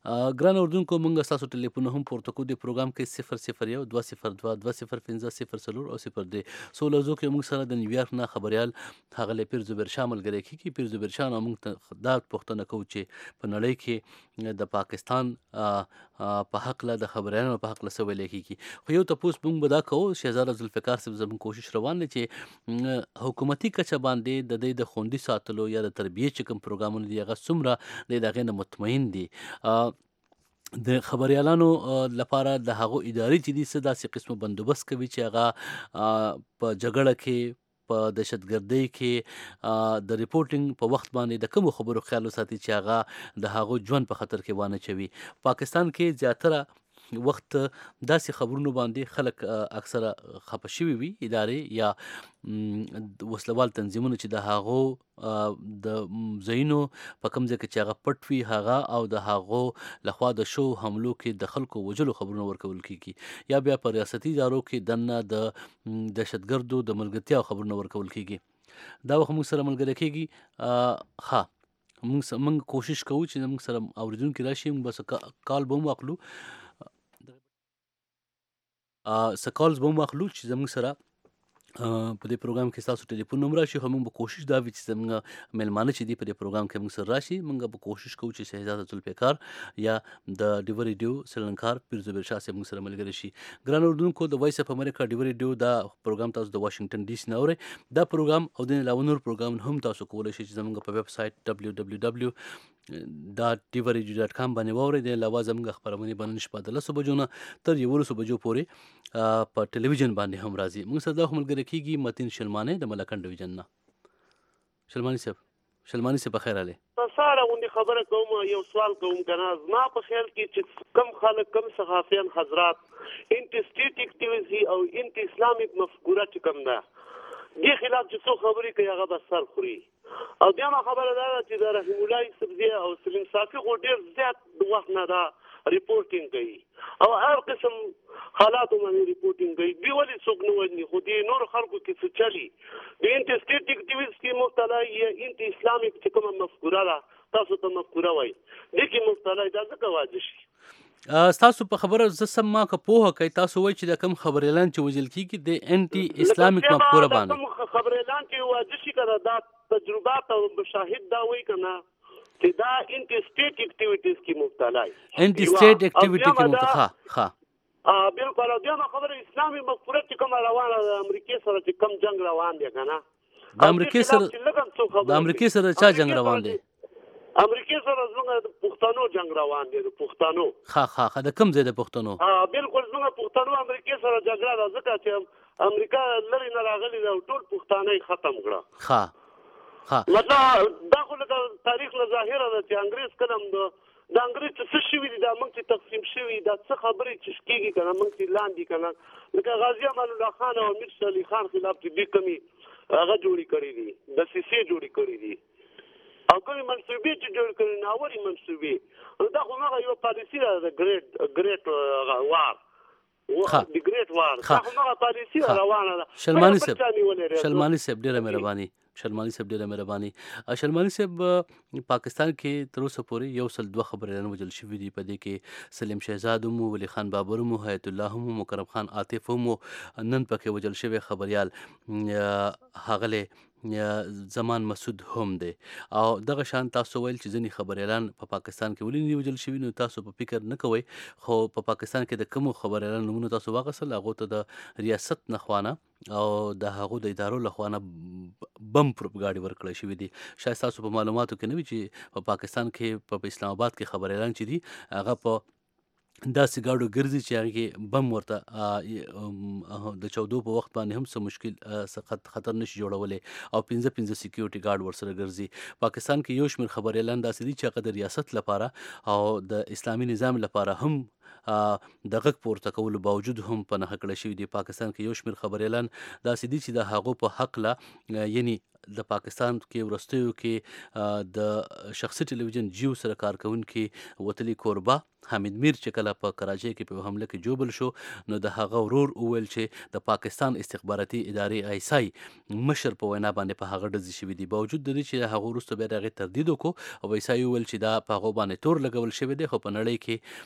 ګران اردوونکو موږ ستاسو ټلیفون هم پورته کوو د پروګرام کې 001 202 205 او 03 سولزو کې موږ سره د نیویارک نه خبريال هغه پیر زبیر شاه ملګری کیږي. پیر زبیر شاه موږ ته دا پوښتنه کوو چې په نړۍ کې د پاکستان په حق له د خبريالانو په حق له سوي لیکي خو یو تاسو موږ به دا کوو شهزاده ذوالفقار صاحب زموږ کوشش روان دي چې حکومتي کچه باندې د دې د خوندي ساتلو یا د تربیه چې کوم پروګرامونه دي هغه څومره د هغې نه مطمئن دي د خبريالانو لپاره د هغو ادارې چې دي څه داسې قسمه بندوبست کوي چې هغه په جګړه کې په دهشتګردۍ کې د ریپورټینګ په وخت باندې د کومو خبرو خیال وساتي چې هغه د هغو ژوند په خطر کې وانه چوي. پاکستان کې زیاتره وخت داسې خبرونو باندې خلک اکثره خپه شوي وي ادارې یا وسلوال تنظیمونه چې د هغو د ځایونو په کوم ځای کې چې هغه پټ وي هغه او د هغو لخوا د شو حملو کې د خلکو وجلو خبرونه ورکول کیږي یا بیا په ریاستي ادارو کې دنه د دهشتګردو د ملګرتیا خبرونه ورکول کیږي. دا وخت موږ سره ملګری کیږي. موږ کوشش کوو چې موږ سره اوریدونکي راشي موږ بس کال به واخلو سکالز به واخلو چې زموږ سره په دې پروګرام کې تاسو ټلیفون نمبر راشي خو موږ به کوشش دا وي چې زموږ میلمانه چې دي په دې پروګرام کې موږ سره راشي موږ به کوشش کوو چې شهزاده ذوالفقار یا د ډیور ریډیو سرلنکار پیر زبیر شاه صاحب موږ سره ملګری شي. ګران اردوونکو د وایس اف امریکا ډیور ریډیو دا پروګرام تاسو د واشنگټن ډي سي نه اورئ. دا پروګرام او د علاوه نور پروګرام هم تاسو کولی شئ چې زموږ په ویب سایټ www.tvradio.com باندې واورئ. د علاوه زموږ خبرونه به نن شپه د 10 بجو نه تر 11 بجو پورې په ټلویزیون باندې هم راځي. موږ سره د ملګری کیږي متین شلمانی د ملکن ډیویژن نه. شلمانی صاحب بخیر علي ساره غوندي خبره کوم یو سوال کوم کنه زما په خیال کې چې کم خلک کم صحافیان حضرات انټي سټیټ اکټیویټي او انټي اسلامیک مفکوره چې کوم ده دې خلاف چې څو خبرې کوي هغه به سر خوري. او بیا ما خبره ده چې د رحیم الله سبزی او سلیم صافي خو ډېر زیات وخت نه ده ریپورټینګ کوي او هر قسم حالاتو باندې ریپورټینګ کوي. دی ولې څوک نه وایي خو دې نور خلکو کې څه چلی د انټي سټیټ اکټیویټي کې مبتلا یا انټي اسلامیک چې کومه مفکوره ده تاسو ته مفکوره وایي دې کې مبتلا دا ځکه واجب شي. تاسو په خبره ز سم ما که پوهه کوي تاسو وایي چې د کوم خبريالان چې وجل کیږي د انټي اسلامیک مفکوره باندې کوم خبريالان چې واجب شي کړه دا تجربات او مشاهد دا وایي کنه چې دا انټي سټیټ اکټیویټیز کې مبتلا وي. انټي سټیټ اکټیویټي کې مبتلا بالکل. بیا ما خبره اسلامي مفکوره چې کوم روانه د امریکای سره چې کوم جنگ روان دی کنه د امریکای سره چا جنگ روان دی؟ امریکای سره زموږ د پښتنو جنگ روان دی. د پښتنو د کوم ځای د پښتنو؟ بالکل زموږ پښتنو امریکای سره جګړه ده ځکه چې امریکا لري نه راغلي او ټول پښتانه ختم کړه. مطلب دا خو لکه تاریخ له ظاهره ده چې انګريز کلم د انګريز څه شوي دي دا موږ چې تقسیم شوي دا څه خبرې چې کېږي که نه موږ چې لاندې که نه لکه غازي امان الله خان او امیر شاه علي خان خلاف چې دوی کومې هغه جوړې کړي دي دسیسې جوړې کړي دي او کومې منصوبې چې جوړې کړي ناورې منصوبې دا خو هغه یوه پالیسي ده د ګریټ وار د ګریټ وار دا خو هغه پالیسي روانه ده. شلمانی صاحب ډېره مهرباني. شلمانی صاحب پاکستان کې تر اوسه پورې 102 خبريالان وجل شوي دي. په دې کې سلیم شهزاد هم ولی خان بابر هم حیات الله هم مکرم خان عاطف هم نن پکې وجل شوی خبريال هغله زمان مسعود هم دی. او دغه شان تاسو ویل چې ځینې خبريالان په پاکستان کې ولې وجل شوي نو تاسو په فکر نه کوئ خو په پاکستان کې د کوم خبريالان نومونه تاسو واغسل هغه ته د ریاست نخوانه او د هغو د ادارو لخوانه بم پروپاګاندا ورکړل شوی دي. شاید تاسو په معلوماتو کې نه وي چې په پاکستان کې په اسلام آباد کې خبريالان چې دي هغه په داسې ګاډو ګرځي چې هغه کې بم ورته د 14 په وخت باندې هم څه مشکل خطر نشي جوړولې او 15 سکیورټي ګارد ورسره ګرځي. پاکستان کې یو شمېر خبريالان داسې دي چې هغه د ریاست لپاره او د اسلامي نظام لپاره هم د غږ پورته کولو باوجود هم په نښه کړی شوي دي. پاکستان کې یو شمېر خبریالان داسې دي چې د هغو په حقله یعنی د پاکستان کې وروستیو کې د شخصي ټلویزیون جیو سره کار کوونکي وتلي کوربه حامد میر چې کله په کراچۍ کې په حمله کې جوبل شو نو د هغه ورور وویل چې د پاکستان استخباراتي ادارې آیسای مشر په وینا باندې په هغه ډزې شوي دي. باوجود د دې چې د هغه وروسته بیا د هغې تردید وکړو او آیسای وویل چې دا په هغو باندې تور لګول شوی دی، خو په نړۍ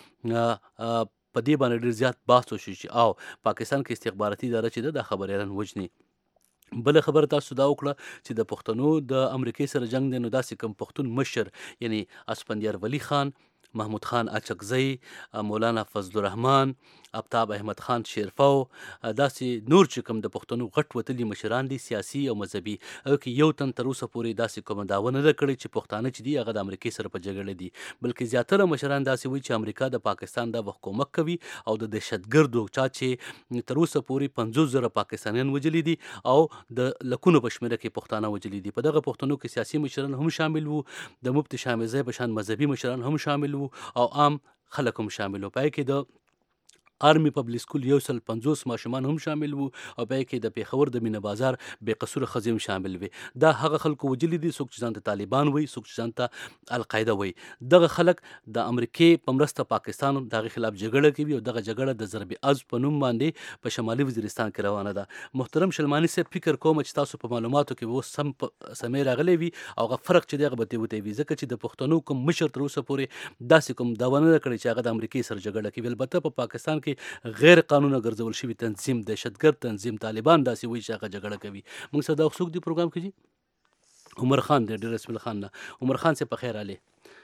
کې په دې باندې ډېر زیات بحث وشو چې او پاکستان کې استخباراتي اداره چې ده د خبریالان وژني. بله خبره تاسو دا وکړه چې د پښتنو د امریکې سره جنگ دی، نو داسې کوم پښتون مشر یعنی اسفندیار ولی خان، محمود خان اچکزی، مولانا فضل الرحمن، آفتاب احمد خان شیرفو، داسې نور چې کوم د پښتنو غټ وتلي مشران دي سیاسي او مذهبي، او کې یو تن تر اوسه پورې داسې کومه دعوه نه ده کړې چې پښتانه چې دي هغه د امریکې سره په جګړه دي، بلکې زیاتره مشران داسې وایي چې امریکا د پاکستان د حکومت کوي او د دهشتګردو چا چې تر اوسه پورې 50,000 پاکستانیان وجلي دي او د لکونو په شمېره کې پښتانه وجلي دي. په دغه پښتنو کې سیاسي مشران هم شامل وو، د مفتي شامزی په شان مذهبي مشران هم شامل وو او عام خلک هم شامل وو. پای کې د آرمی پبلک سکول 150 ماشومان هم شامل وو او پای کې د پیښور د مینه بازار بې قصوره ښځې هم شامل وي. دا هغه خلکو وجلي دي څوک چې ځان ته طالبان وایي، څوک چې ځان ته القاعده وایي. دغه خلک د امریکې په مرسته پاکستان د هغې خلاف جګړه کوي او دغه جګړه د ضرب عضو په نوم باندې په شمالي وزیرستان کې روانه ده. محترم شلماني صاحب، فکر کوم چې تاسو په معلوماتو کې اوس سمې راغلی وي او هغه فرق چې دی هغه به ترې وتی وي، ځکه چې د پښتنو کوم مشر تر اوسه پورې داسې کوم دعوه نه ده کړې چې هغه د امریکې سره جګړه کوي. البته په پاکستان کې غیر قانونه ګرځول شوي تنظیم دهشتګرد تنظیم طالبان داسې وایي چې هغه جګړه کوي. موږ سره دا څوک دی پروګرام کې جي؟ عمر خان دی، ډېر رسول خان نه. عمر خان صاحب په خیر علي؟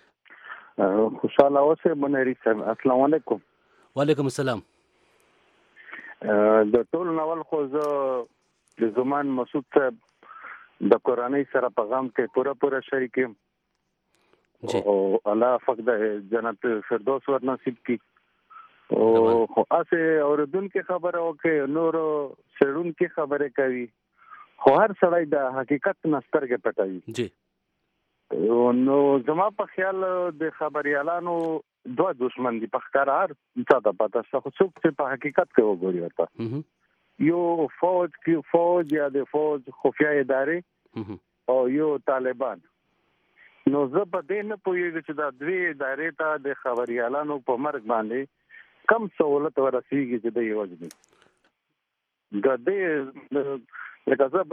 خوشحاله اوسئ منیري صاحب. السلام علیکم. وعلیکم السلام. د ټول ناول خو زه د زمان مسعود صاحب د قرآنۍ سره په غم کې پوره شریک یم او الله پاک د جنت فردوس ور نصیب کړي. او خو اسه اوردونکو خبره وکړي، نور سړونکو خبره کوي، خو هر سړی د حقیقت نسترګې پټوي جی. نو زما په خیال د خبريالانو دوه دشمن دي په ښکاره، هر څه د پته څه څوک چې په حقیقت کې وګوري ورته یو فوج یا د فوج خفیه ادارې او یو طالبان. نو زه په دې نه پوهیږم چې دا دوی ادارې ته د خبريالانو په مرګ باندې کم سہولت ورسیږي چې د یو ځنی د دې لکه زه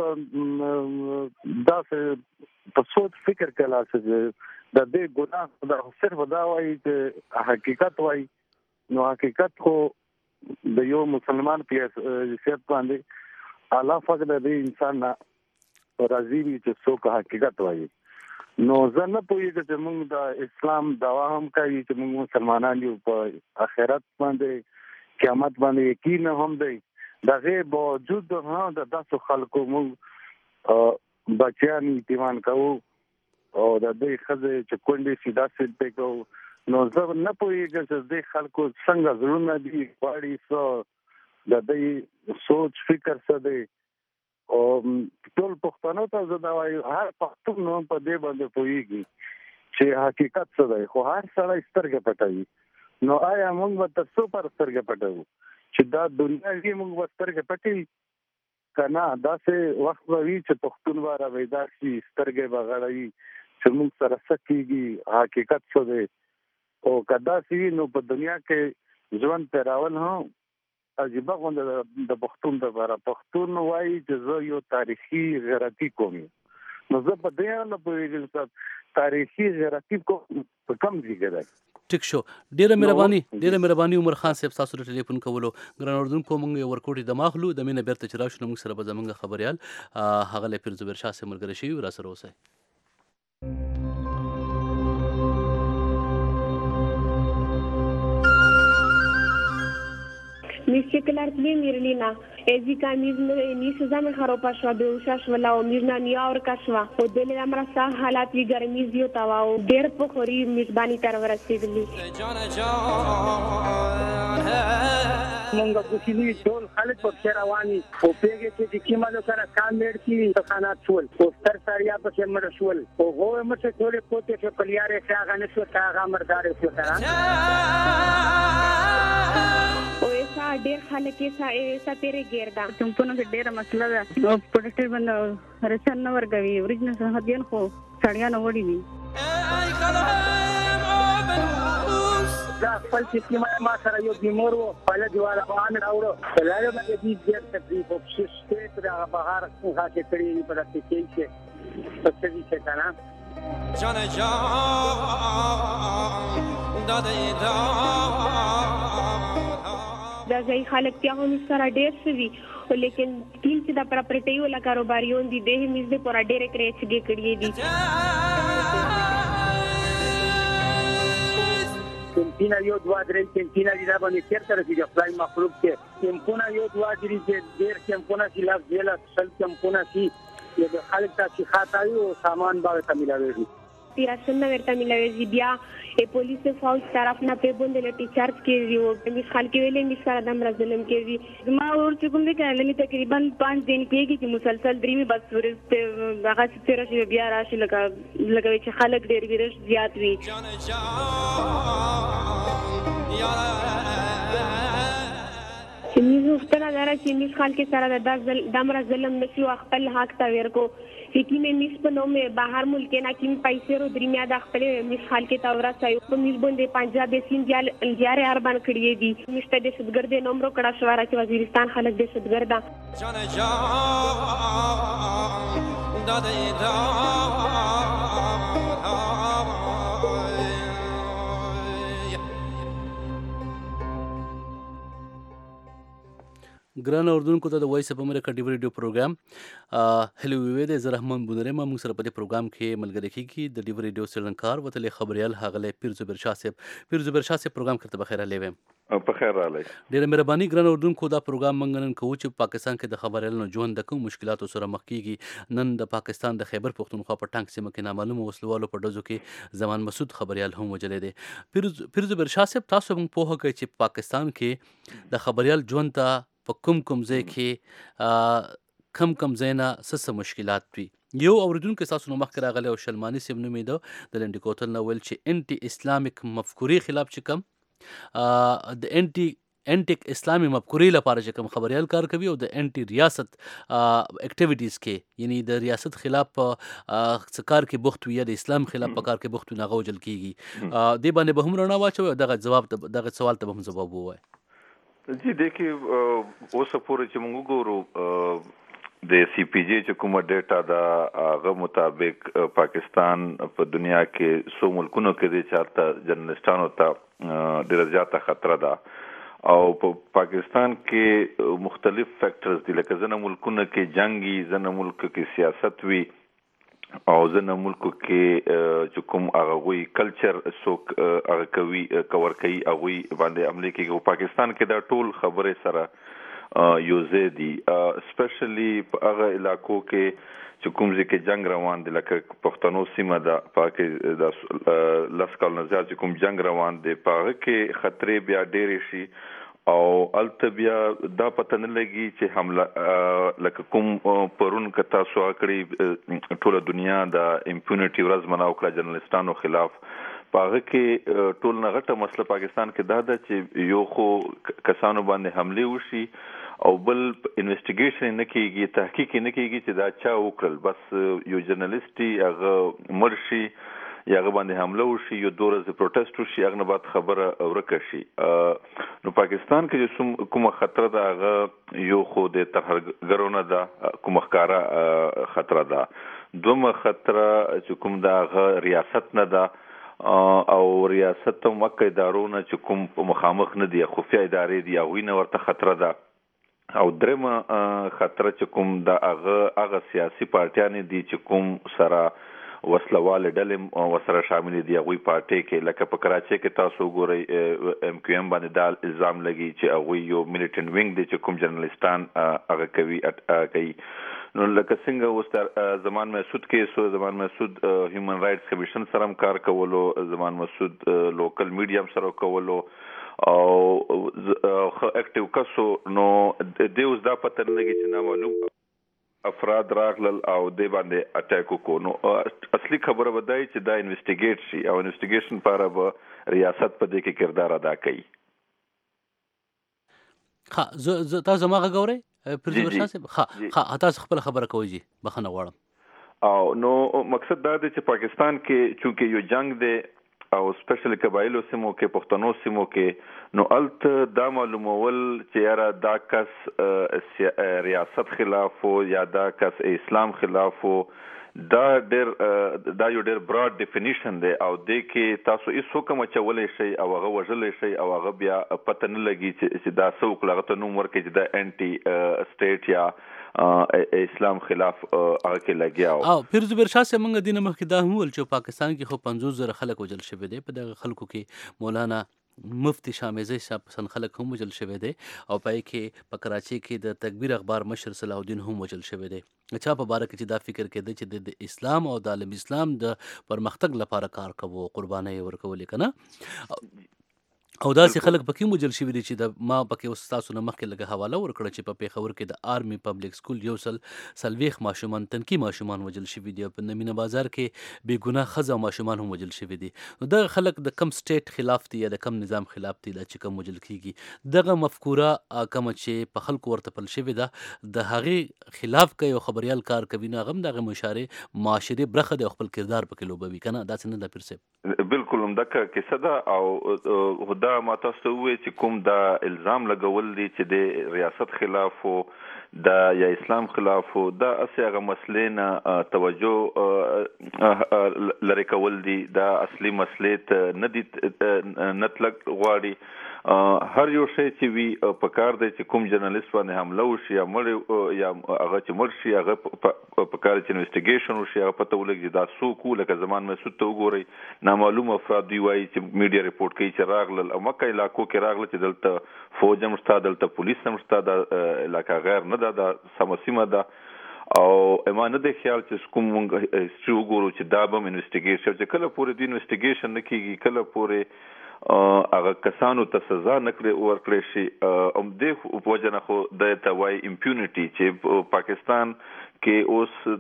داسې په سوچ فکر کلا چې د دې ګناه دا صرف دا وایي چې حقیقت وایي. نو حقیقت خو د یو مسلمان په حیثیت باندې الله پاک د دې انسان نه راضي وي چې څوک حقیقت وایي. نو زه نه پوهیږم چې موږ د اسلام دعوا هم کوي چې موږ مسلمانان یو، په آخرت باندې قیامت باندې یقین هم دی، دغه باوجود هم د داسو خلکو موږ بچیان ایمان کوو او د دې ښځې چې کونډې سیدا سیدې کوو. نو زه نه پوهیږم چې د خلکو څنګه زړونه دي، غواړي څه د دې سوچ فکر څه دی. او ټول پښتنو ته زه دا وایم هر پښتون نو په دې باندې پوهیږي چې حقیقت څه دی، خو هر سړی سترګې پټوي. نو آیا موږ به تر څو پر سترګې پټوو چې دا دنیا کې موږ به سترګې پټوي که نه؟ داسې وخت به وي چې پښتون به راویدا شي، سترګې به غړوي چې موږ سره څه کېږي، حقیقت څه دی. او که داسې وي نو په دنیا کې ژوند تېرول هم عجیبه غونډه د پښتون دپاره. پښتون وایي چې زه یو تاریخي غیرتي قوم یم. نو زه په دې نه پوهېږم چې تاریخي غیرتي قوم په کوم ځای کې دی. ټیک شو، ډیره مهرباني عمر خان صاحب تاسو ته ټلیفون کولو. ګران اردوونکو موږ یو ورکوټي د ماخلو د مینه بیرته چې راشو موږ سره به زموږ خبریال هغه له پیر زبیر شاه صاحب ملګری شوي را سره اوسئ. Mishklar tli mirlina ezika mirne nisa me kharopa shwa be ushash wala o mirna niya aur kashwa o dele amra sa halat vi garmi zio tawa o der pokhori mizbani tarwar rasidli jana jan مونږ کوشنی ټول خلک په رواني او پیګه چې کیمالو سره کامیډ کی خانات شول او تر ساریا په مر شول او هو مته ټول پوتې په کلیاره څنګه نشو تا مردار شو تا او ایسا ډیر خلک ایسا تیرې ګردا کوم په نو ډیر مسله ده نو پروډکټ باندې رسن نو ورګوي اوریجنل هدیان خو سړیا نو وړي وي دا خپل چې ما سره یو بیمار و په دیواله باندې راوړو کله باندې دې ډیر تکلیف او شته تر بهار څنګه چې کړی په دې کې څه چې کنه جان دادا دا ځای خلک بیا هم سره ډیر شوي لیکن ټیم چې دا پراپرټي ولا کاروباریون دي د همیز د پورا ډیر کرېچګي کړی دي کینټینا یو دوا درې کینټینا دي دا باندې چیرته راځي خدای مخلوق کې کیمپونه یو دوا درې چې ډیر کیمپونه چې لاس ویلا سل کیمپونه چې د خلک ته خاطای او سامان باندې تملاوي تیراسن ورته ملوي بیا پولیس فوج طرف نه په بوند لټي چارج کیږي او د خلک ویلې مې سره د مرزلم کیږي ما ور چې کوم دې کله تقریبا 5 دن کېږي چې مسلسل درې بس ورته هغه چې راشي بیا راشي لګوي چې خلک ډېر ورش زیات وي چې موږ ستنه دره چې موږ خلک سره د مرزلم نشو خپل حق ته ورکو چې مې مس په نوم بهر ملک نه کیم پیسې رو درمیا د خپل مس خال کې تاورا سایو په مس باندې پنجاب سین جاره اربان کړی دي مشته د شدګرد نومرو کړه شواره چې وزیرستان خلک د شدګردا ګران اوردونکو ته د وایس اف امریکا ډیو ریډیو پروګرام هلو وی د زرحمن بونره ما موږ سره په دې پروګرام کې ملګری کیږي د ډیو ریډیو سرلنکار وتلې خبريال هغله پیر زبر شاه صاحب پروګرام کرته بخیر علی په خیر رالی ډیره مهرباني ګران اوردونکو دا پروګرام منګنن کوو چې پاکستان کې د خبريالانو ژوند د کوم مشکلاتو سره مخ کیږي نن د پاکستان د خیبر پختونخوا په ټانک سیمه کې نامعلومه وسلوالو په ډزو کې زمان مسعود خبريال هم وجلې دي پیر زبر شاه صاحب تاسو هم په هغه چې پاکستان کې د خبريال ژوند ته په کوم ځای کې کم ځای نه څه مشکلات وي یو اوریدونکو تاسو نو مخکې راغلی او شلماني صاحب نومې ده د لنډي کوتل نه ویل چې انټي اسلامک مفکورې خلاف چې کوم د انټیک اسلامي مفکورې لپاره چې کوم خبريال کار کوي او د انټي ریاست اکټیویټیز کې یعنی د ریاست خلاف کار کې بوخت وي یا د اسلام خلاف په کار کې بوخت نه غوجل کیږي دې باندې به هم رڼا واچوي دغه سوال ته هم جواب ووایي جی دیکھیے اوس پورې چې موږ ګورو د سی پی جی چې کومه ډیټا دا هغه مطابق پاکستان په دنیا کې سو ملکونو کې د چارته جرنالستانو ته ډېر زیاته خطر ده او په پاکستان کې مختلف فیکٹرز دي لکه ځنه ملکونو کې جنگي ځنه ملک کې سیاست وي او ځنه ملکو کې چې کوم هغه وی کلچر څوک هغه کوي کور کوي هغه باندې عملي کوي او پاکستان کې دا ټول خبره سره یوزې دي سپیشلی په هغه علاقو کې چې کوم ځکه جنگ روان دي لکه پښتنو سیمه دا پاکه د لسکال نه زیات کوم جنگ روان دي په هغه کې خطرې بیا ډېرې شي او التبیا دا پته نه لګي چې حمله لکه کوم پرون کتا سو کړی ټوله دنیا د امپونټی ورځ مناو کړه جرنالستانو خلاف پاغه کې ټول نه غټه مسله پاکستان کې دا ده چې یو خو کسانو باندې حمله وشي او بل انویسټیګیشن نه کیږي تحقیق نه کیږي چې دا چا وکړل بس یو جرنالستي هغه مرشي یاغه باندې حمله وشي یو دورزه پروتست وشي هغه بعد خبره ورکه شي نو پاکستان کې کومه خطر ده هغه یو خو د ترهګرونه ده کومه ښکارا خطر ده دومره خطر چې کوم ده ریاست نه ده او ریاست هم مکه ادارونه چې کوم مخامخ نه دي خفیه ادارې دي هغوی نه ورته خطر ده او درېمه خطر چې کوم ده هغه سیاسي پارټیانې دي چې کوم سره وسلواله ډلې وسره شامل دي هغوی پارټي کې لکه په کراچۍ کې تاسو ګورئ ام کیو ام باندې دا الزام لګي چې هغوی یو ملیټنټ وینګ دي چې کوم جرنالستان هغه کوي نو لکه څنګه اوس زمان مسعود کې زمان مسعود هیومن رائټس کمیشن سره هم کار کولو زمان مسعود لوکل میډیا سره کولو او اکټیو کسو نو د اوس دا پته نه لګي چې نامعلوم افراد راغلل او د باندې اٹیک وکړو. نو اصلي خبره ودای چې دا انویسټیګیټ شي او انویسټیګیشن لپاره به ریاست په دې کې کردار ادا کوي. ها زه تاسو ما غوړې پرځور شاسه ها تاسو خپل خبره کوي جی بخنه غواړم. او نو مقصد دا دی چې پاکستان کې چونکه یو جنگ دی او سپیشلی قبایلو سیمو کې پښتنو سیمو کې نو الت دا معلومول چې یاره دا کس ریاست خلاف یا دا کس اسلام خلاف دا یو ډېر براډ ډیفینیشن دی او د کې تاسو هیڅ حکم چولې شي او هغه وژلې شي او هغه بیا پته نه لګي چې دا څوک لغته نوم ورکړي چې دا انټي سټیټ یا اسلام خلاف هغه کې لګیاو. او پیرزبر شاه سه موږ دینه مخکې دا هم ول چې پاکستان کې خو 50,000 خلک وجل شوی دی. په دغه خلکو کې مولانا مفتی شامیزی صاحب پسند خلک هم وجل شوی دی او پای کې په کراچۍ کې د تکبیر اخبار مشر صلاح الدین هم وجل شوی دی. چا په باره کې چې دا فکر کېده چې د اسلام او د عالم اسلام د پرمختګ لپاره کار کوو قربانۍ ورکولې کنه او داسې خلک پکې وجل شوي دي چې د ما پکې اوس تاسو نه مخکې لږه حواله ورکړه چې په پېښور کې د آرمي پبلک سکول 140 ماشومان تنکي ماشومان وجل شوي دي. په نمینه بازار کې بې ګناه ښځه او ماشومان هم وجل شوي دي. نو دغه خلک د کم سټیټ خلاف دي یا د کم نظام خلاف دي چې کم وجل کېږي دغه مفکوره کومه چې په خلکو ورته پل شوې ده د هغې خلاف کوي او خبریال کار کوي نو هغه هم دغه مشارې معاشرې برخه دی او خپل کردار پکې لوبوي که نه داسې نه ده پیر صاحب؟ بالکل همدغه کیسه ده او دا ما تاسو ته ووایي چې کوم دا الزام لګول دي چې د ریاست خلاف دا یا اسلام خلاف دا اسې هغه مسلې نه توجه لري کول دي. دا اصلي مسلې ته نه دي نتلک غواړي. هر یو شی چې وي په کار دی چې کوم جرنالیست باندې حمله وشي یا مړ یا هغه چې مړ شي هغه په کار چې انویسټیګیشن وشي هغه پته ولګي دا څوک لکه زمان مسعود ته وګورئ نامعلوم افراد دی وایي چې میډیا رپورټ کوي چې راغلل او مکه علاقو کې راغله چې دلته فوج هم شته دلته پولیس هم شته دا علاقه غیر نه ده سمه سیمه ده او ما نه دی خیال چې کوم مونږ هسټري وګورو چې دا به انویسټیګیشن چې کله پورې د انویسټیګیشن نه کېږي کله پورې هغه کسانو ته سزا نه ورکړی شي همدې وجه نه خو د ته وایي امپیونټي چې پاکستان کې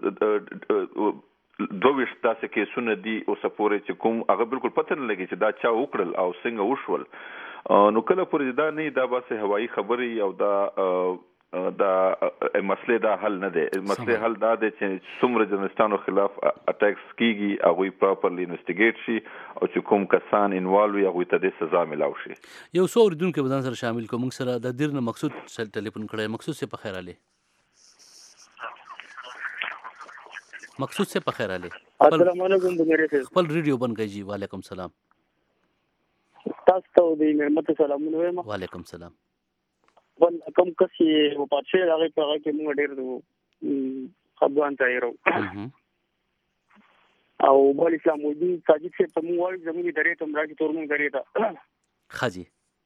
اوس 22 داسې کیسونه دي اوس پورې چې کوم هغه بالکل پته نه لګي چې دا چا وکړل او څنګه وشول. نو کله پورې دا نه دا بس هوایي خبرې او دا مسلې دا حل نه دی. مسلې حل دا دی چې څومره جرنالستانو خلاف اټیکس کیږي هغوی پراپرلی انویسټیګیټ شي او چې کوم کسان انوالو وي هغوی ته د سزا ملاو شي. یو څو اورېدونکي به ځان سره شامل کړو. موږ سره د دیر نه مقصود سره ټلیفون کړی. مقصود صاحب په خیر علي. مقصود صاحب په خیر علي. السلام علیکم بنګری صاحب. خپل ریډیو بند کړئ جی. وعلیکم سلام. تاسو ته د نعمت سلامونه وایم. وعلیکم سلام. ول کوم کسي و پاتشه هغه په هغه کې موږ ډېر خبران تایرو او بل اسلام ودی ساجد سے تم وایي زموږ درې تم راځي تور موږ درې تا خاجي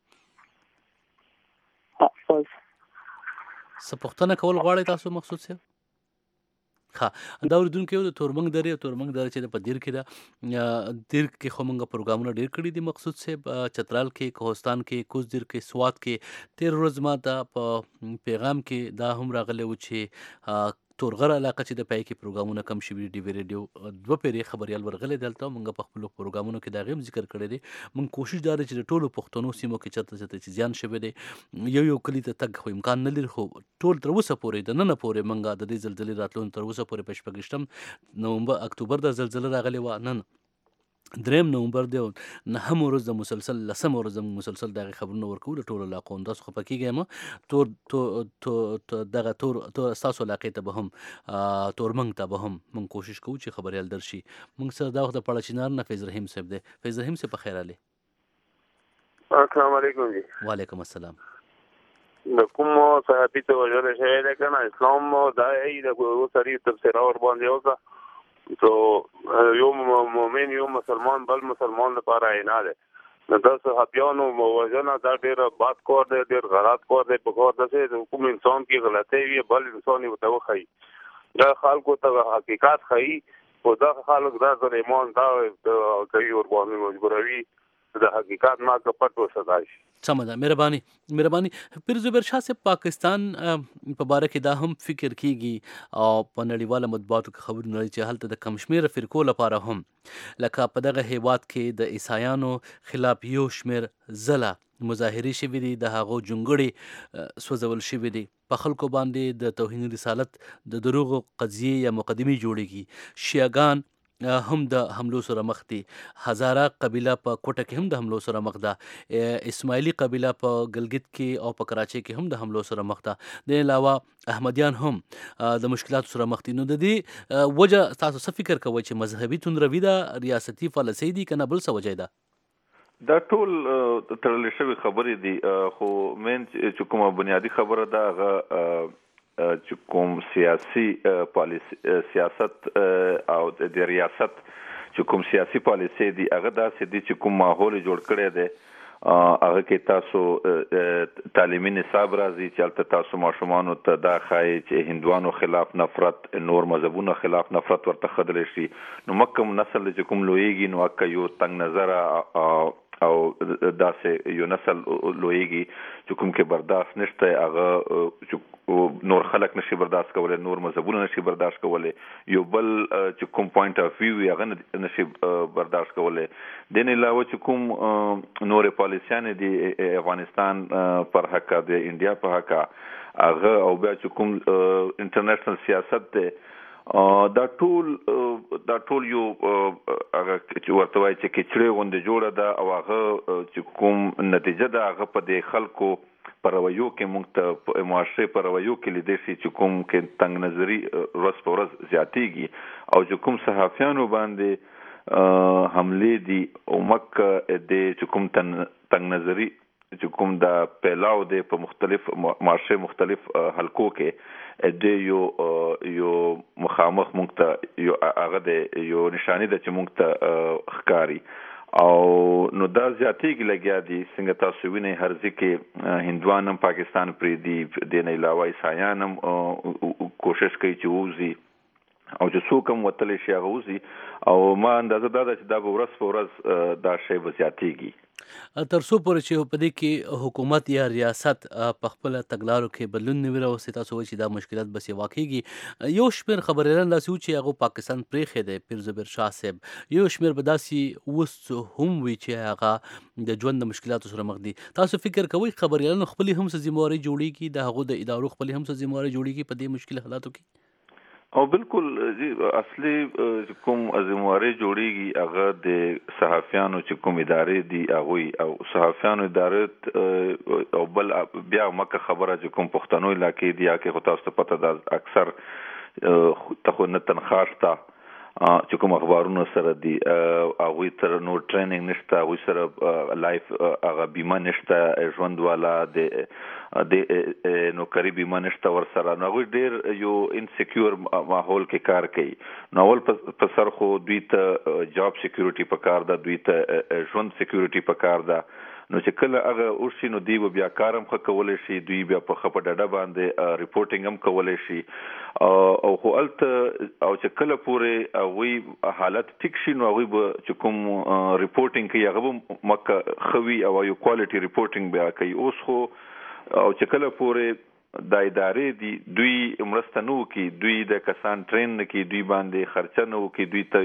سپختنه کول غواړي تاسو مقصود سه ها دا اوریدونکو د تورمنګ درې چې په دیر کې دا دیر کې خو موږ پروګرامونه ډیر کړی دي. مقصود صاحب چترال کې کوهستان کې کوز دیر کې سوات کې 13 ورځې ما دا په پیغام کې دا هم راغلی و چې تورغر علاقه چې د پای کې پروګرامونه کم شوي ډي وی ریډیو دوه پیری خبريال ورغلي دلته موږ په خپل پروګرامونو کې دا غیم ذکر کړی دي. موږ کوشش دا چې د ټولو پښتنو سیمو کې چرته چې ځان شوي دي یو کلی ته تګ خو امکان نه لري خو ټول تر اوسه پورې د نن پورې موږ د دې زلزلې راتلون تر اوسه پورې پښپګشتم نومبر اکتوبر د زلزلې راغلی و نن 3 نومبر دی نه هم ورځ د مسلسل لسم ورځ د مسلسل دغه خبرونه ورکول ټول علاقو انداز خو پکېږم تور دغه تور اساسو علاقې ته به هم تورمنګ ته به هم من کوشش کوو چې خبريال درشي. موږ سره دا وخت د پړچینار نه فیض رحیم صاحب دی. فیض رحیم صاحب په خیر علي. السلام علیکم جی. وعلیکم السلام. د کوم صحابي ته وجل شي دا کنه اسلام دا ای د سری تفسیر اور باندې اوسه تو یو مؤمن یو مسلمان بل مسلمان لپاره عینا ده. نو د صحابیانو موجنه دا ډیر بات کور دی ډیر غلط کور دی په کور دسه کوم انسان کی غلطي وي بل انسان یو ته وخی دا خلکو ته حقیقت خی او دا خلک دا ایمان دا کوي ور باندې مجبوروي د حقیقت ما که پټ وسدا شي. سمه ده. مهرباني پیر زبیر شاه صاحب پاکستان په باره کې دا هم فکر کیږي او په نړیواله مطبوعاتو کې خبرونه لري چې هلته د کم شمېره فرقو لپاره هم لکه په دغه هیواد کې د عیسایانو خلاف یو شمېر ځله مظاهرې شوي دي، د هغو جونګړې سوځول شوي دي، په خلکو باندې د توهین رسالت د دروغو قضیې یا مقدمې جوړیږي، شیعاګان هم د حملو سره مخ دي، هزاره قبیله په کوټه کې هم د حملو سره مخ ده، اسماعیلي قبیله په ګلګت کې او په کراچۍ کې هم د حملو سره مخ ده، د علاوه احمدیان هم د مشکلاتو سره مخ دي. نو د دې وجه تاسو څه فکر کوئ چې مذهبي توندروي ده، ریاستي پالیسۍ دي که نه بل څه وجه ده؟ دا ټول تړلې شوي خبرې دي، خو مین چې کومه بنیادی خبره ده هغه چې کوم سیاسي پالیسی سیاست او د ریاست چې کوم سیاسي پالیسی دي هغه داسې دي چې کوم ماحول جوړ کړی دی هغه کې تاسو تعلیمي نصاب راځي چې هلته تاسو ماشومانو ته دا ښایي چې هندوانو خلاف نفرت، نور مذهبونو خلاف نفرت ورته ښودلی شي. نو مکم نسل چې کوم لویږي نو اکه یو تنګ نظره او داسې یو نسل لویږي چې کوم کې برداشت نشته، هغه نور خلک نشي برداشت کولی، نور مذهبونه نشي برداشت کولی، یو بل چې کوم پوینټ اف ویو هغه نشي برداشت کولی. د نه علاوه چې کوم نورې پالیسیانې دي افغانستان پر حق د انډیا په حق هغه او بیا چې کوم انټرنیشنل سیاست دی دا ټول یو هغه چې ورته وایي چې کچړې غوندې جوړه ده او هغه چې کوم نتیجه ده هغه په دې خلکو په رویو کې موږ ته معاشرې په رویو کې لیدی شي چې کوم کې تنګ نظري ورځ په ورځ زیاتېږي او چې کوم صحافیانو باندې حملې دي او مکه د چې کوم تنګ نظري چې کوم دا پیلاو دی په مختلف معاشرې مختلف حلقو کې د یو مخامخ موږ ته یو هغه د یو نشاني ده چې موږ ته ښکاري او نو دا زیاتېږي لګیا دي. څنګه تاسو وینئ هر ځای کې هندوان هم پاکستان پرېږدي، د نه علاوه عیسایان هم کوشش کوي چې ووځي او چې څوک هم وتلی شي هغه وځي او ما اندازه دا ده چې دا به ورځ په ورځ دا شی به زیاتېږي. تر څو پورې چې په دې کې حکومت یا ریاست په خپله تګلارو کې بدلون نه وي راوستی، تاسو وایئ چې دا مشکلات بس یې واقعېږي. یو شمېر خبریالان داسې وو چې هغو پاکستان پرېښی دی، پیر زبیر شاه صاحب، یو شمېر به داسې اوس هم وي چې هغه د ژوند د مشکلاتو سره مخ دي. تاسو فکر کوئ خبریالانو خپلې هم څه ذمهواري جوړېږي، د هغو د ادارو خپلې هم څه ذمهواري جوړېږي په دې مشکل حالاتو کې؟ او بالکل اصلي کوم ذمہواری جوړیږي هغه د صحافیانو چې کوم ادارې دي هغوی او صحافیانو ادارې او بل بیا مکه خبره چې کوم پښتنو علاقې دي هغه خو تاسو ته پته ده اکثر ته نه تنخواه شته چې کوم اخبارونو سره دي هغوی تر نور ټریننګ نشته، هغوی سره لایف هغه بیمه نشته، ژوند والا د نوکري بیمه نشته ورسره، نو هغوی ډېر یو انسیکیور ماحول کې کار کوي. نو اول په سر خو دوی ته جاب سیکیورټي پکار ده، دوی ته ژوند سیکیورټي پکار ده، نو چې کله هغه وشي نو دوی بیا کار هم ښه کولی شي، دوی بیا په ښه په ډډه باندې ریپورټینګ هم کولی شي او خو هلته او چې کله پورې هغوی حالت ټیک شي نو هغوی به چې کوم ریپورټینګ کوي هغه به مکه ښه وي او یو کوالټي ریپورټینګ بیا کوي. اوس خو او چې کله پورې دا ادارې دي دوی مرسته نه وکړي، دوی د کسان ټرین نه کړي، دوی باندې خرچه نه وکړي، دوی ته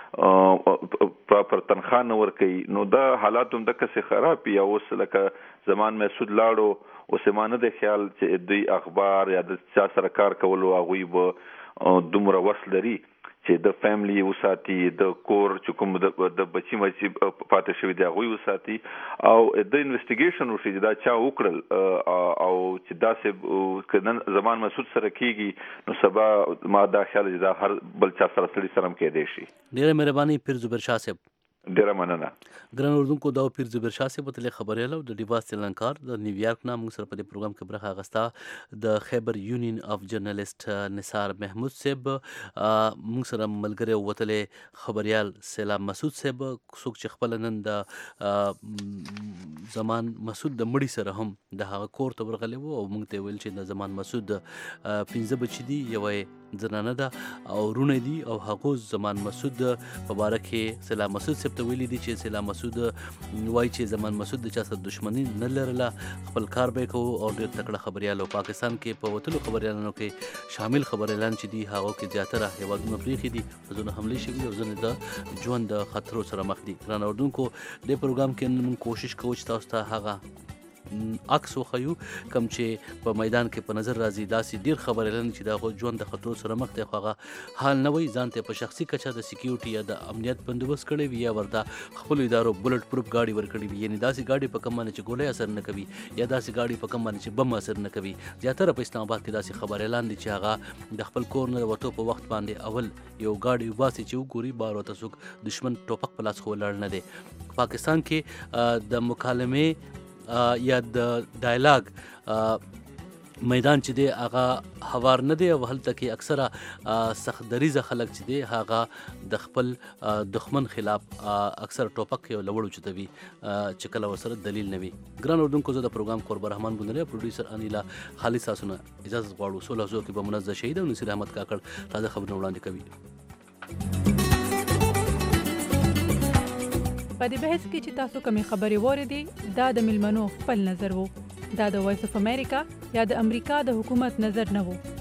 یو پراپر تنخواه نه ورکوي، نو دا حالات هم دقسې خراب وي. اوس لکه زمان محسود لاړو اوس ما نه دی خیال چې دوی اخبار یا د چا سره کار کولو هغوی به دومره وس لري چې د فیملی وساتي، د کور چې کوم د بچي مچي پاتې شوي دي هغوی وساتي او د انویسټیګیشن وشي چې دا چا وکړل او چې داسې که نن زمان مسعود سره کېږي نو سبا ما دا خیال چې دا هر بل چا سره سړي سره هم کېدی شي. ډېره مهرباني پیر زبیر شاه صاحب. ډیره مننه. ګران اردوونکو دا پیر زبیر شاه صاحب ته خبرېاله او د ډیوا سریلانکار د نیویارک نه موږ سره په دې پروګرام کې برخه اخیسته. د خیبر یونین اف جرنالست نثار محمود صاحب موږ سره ملګری وتلې خبریال سیلاب مسعود صاحب څوک چې خپل نن د زمان مسعود د مړي سره هم د هغه کور ته ورغلی و او موږ ته ویل چې د زمان مسعود 15 بچي دي، یو زنانه ده او رونه دي او هغه زمان مسعود په باره کې سلام مسعود صاحب ته ویلي دي چې سلام مسعود وایي چې زمان مسعود د چا سره دښمني نه لرله، خپل کار به کوو او ډېر تکړه خبریال او پاکستان کې په وتلو خبریالانو کې شامل خبریالان چې دي هغو کې زیاتره هیوادونه پرېښي دي، په ځینو حملې شوي او ځینې د ژوند د خطرو سره مخ دي. ګرانو اردونکو دې پروګرام کې موږ کوشش کوو چې تاسو ته هغه عکس وښیو کوم چې په میدان کې په نظر راځي، داسې ډېر خبریالان چې د هغو ژوند د خطرو سره مخ دی خو هغه حال نه وي، ځان ته په شخصي کچه د سکیورټي یا د امنیت بندوبست کړی وي یا ورته خپلو ادارو بلټ پروف ګاډي ورکړي وي، یعنې داسې ګاډي په کوم باندې چې ګولۍ اثر نه کوي یا داسې ګاډي په کوم باندې چې بم اثر نه کوي. زیاتره په اسلام آباد کې داسې خبریالان دي چې هغه د خپل کور نه وتو په وخت باندې اول یو ګاډي وباسي چې وګوري بار ورته څوک دشمن ټوپک په لاس خو ولاړ نه دی. پاکستان کې د مکالمې یا د ډایلاګ میدان چې دی هغه هوار نه دی او هلته کې اکثره سخت دریزه خلک چې دی هغه د خپل دښمن خلاف اکثر ټوپک یو لوړ اوچتوي چې کله ورسره دلیل نه وي. ګران اردونکو زه د پروګرام قربان رحمان بندری پروډوسر انیلا خالد تاسو نه اجازه غواړو. 16 کې به منزه شهید او نصیر احمد کاکړ تازه خبرونه وړاندې کوي. په دې بحث کې چې تاسو کومې خبرې واورېدې دا د ملمنو خپل نظر وو، دا د وایس اف امریکا یا د امریکا د حکومت نظر نه وو.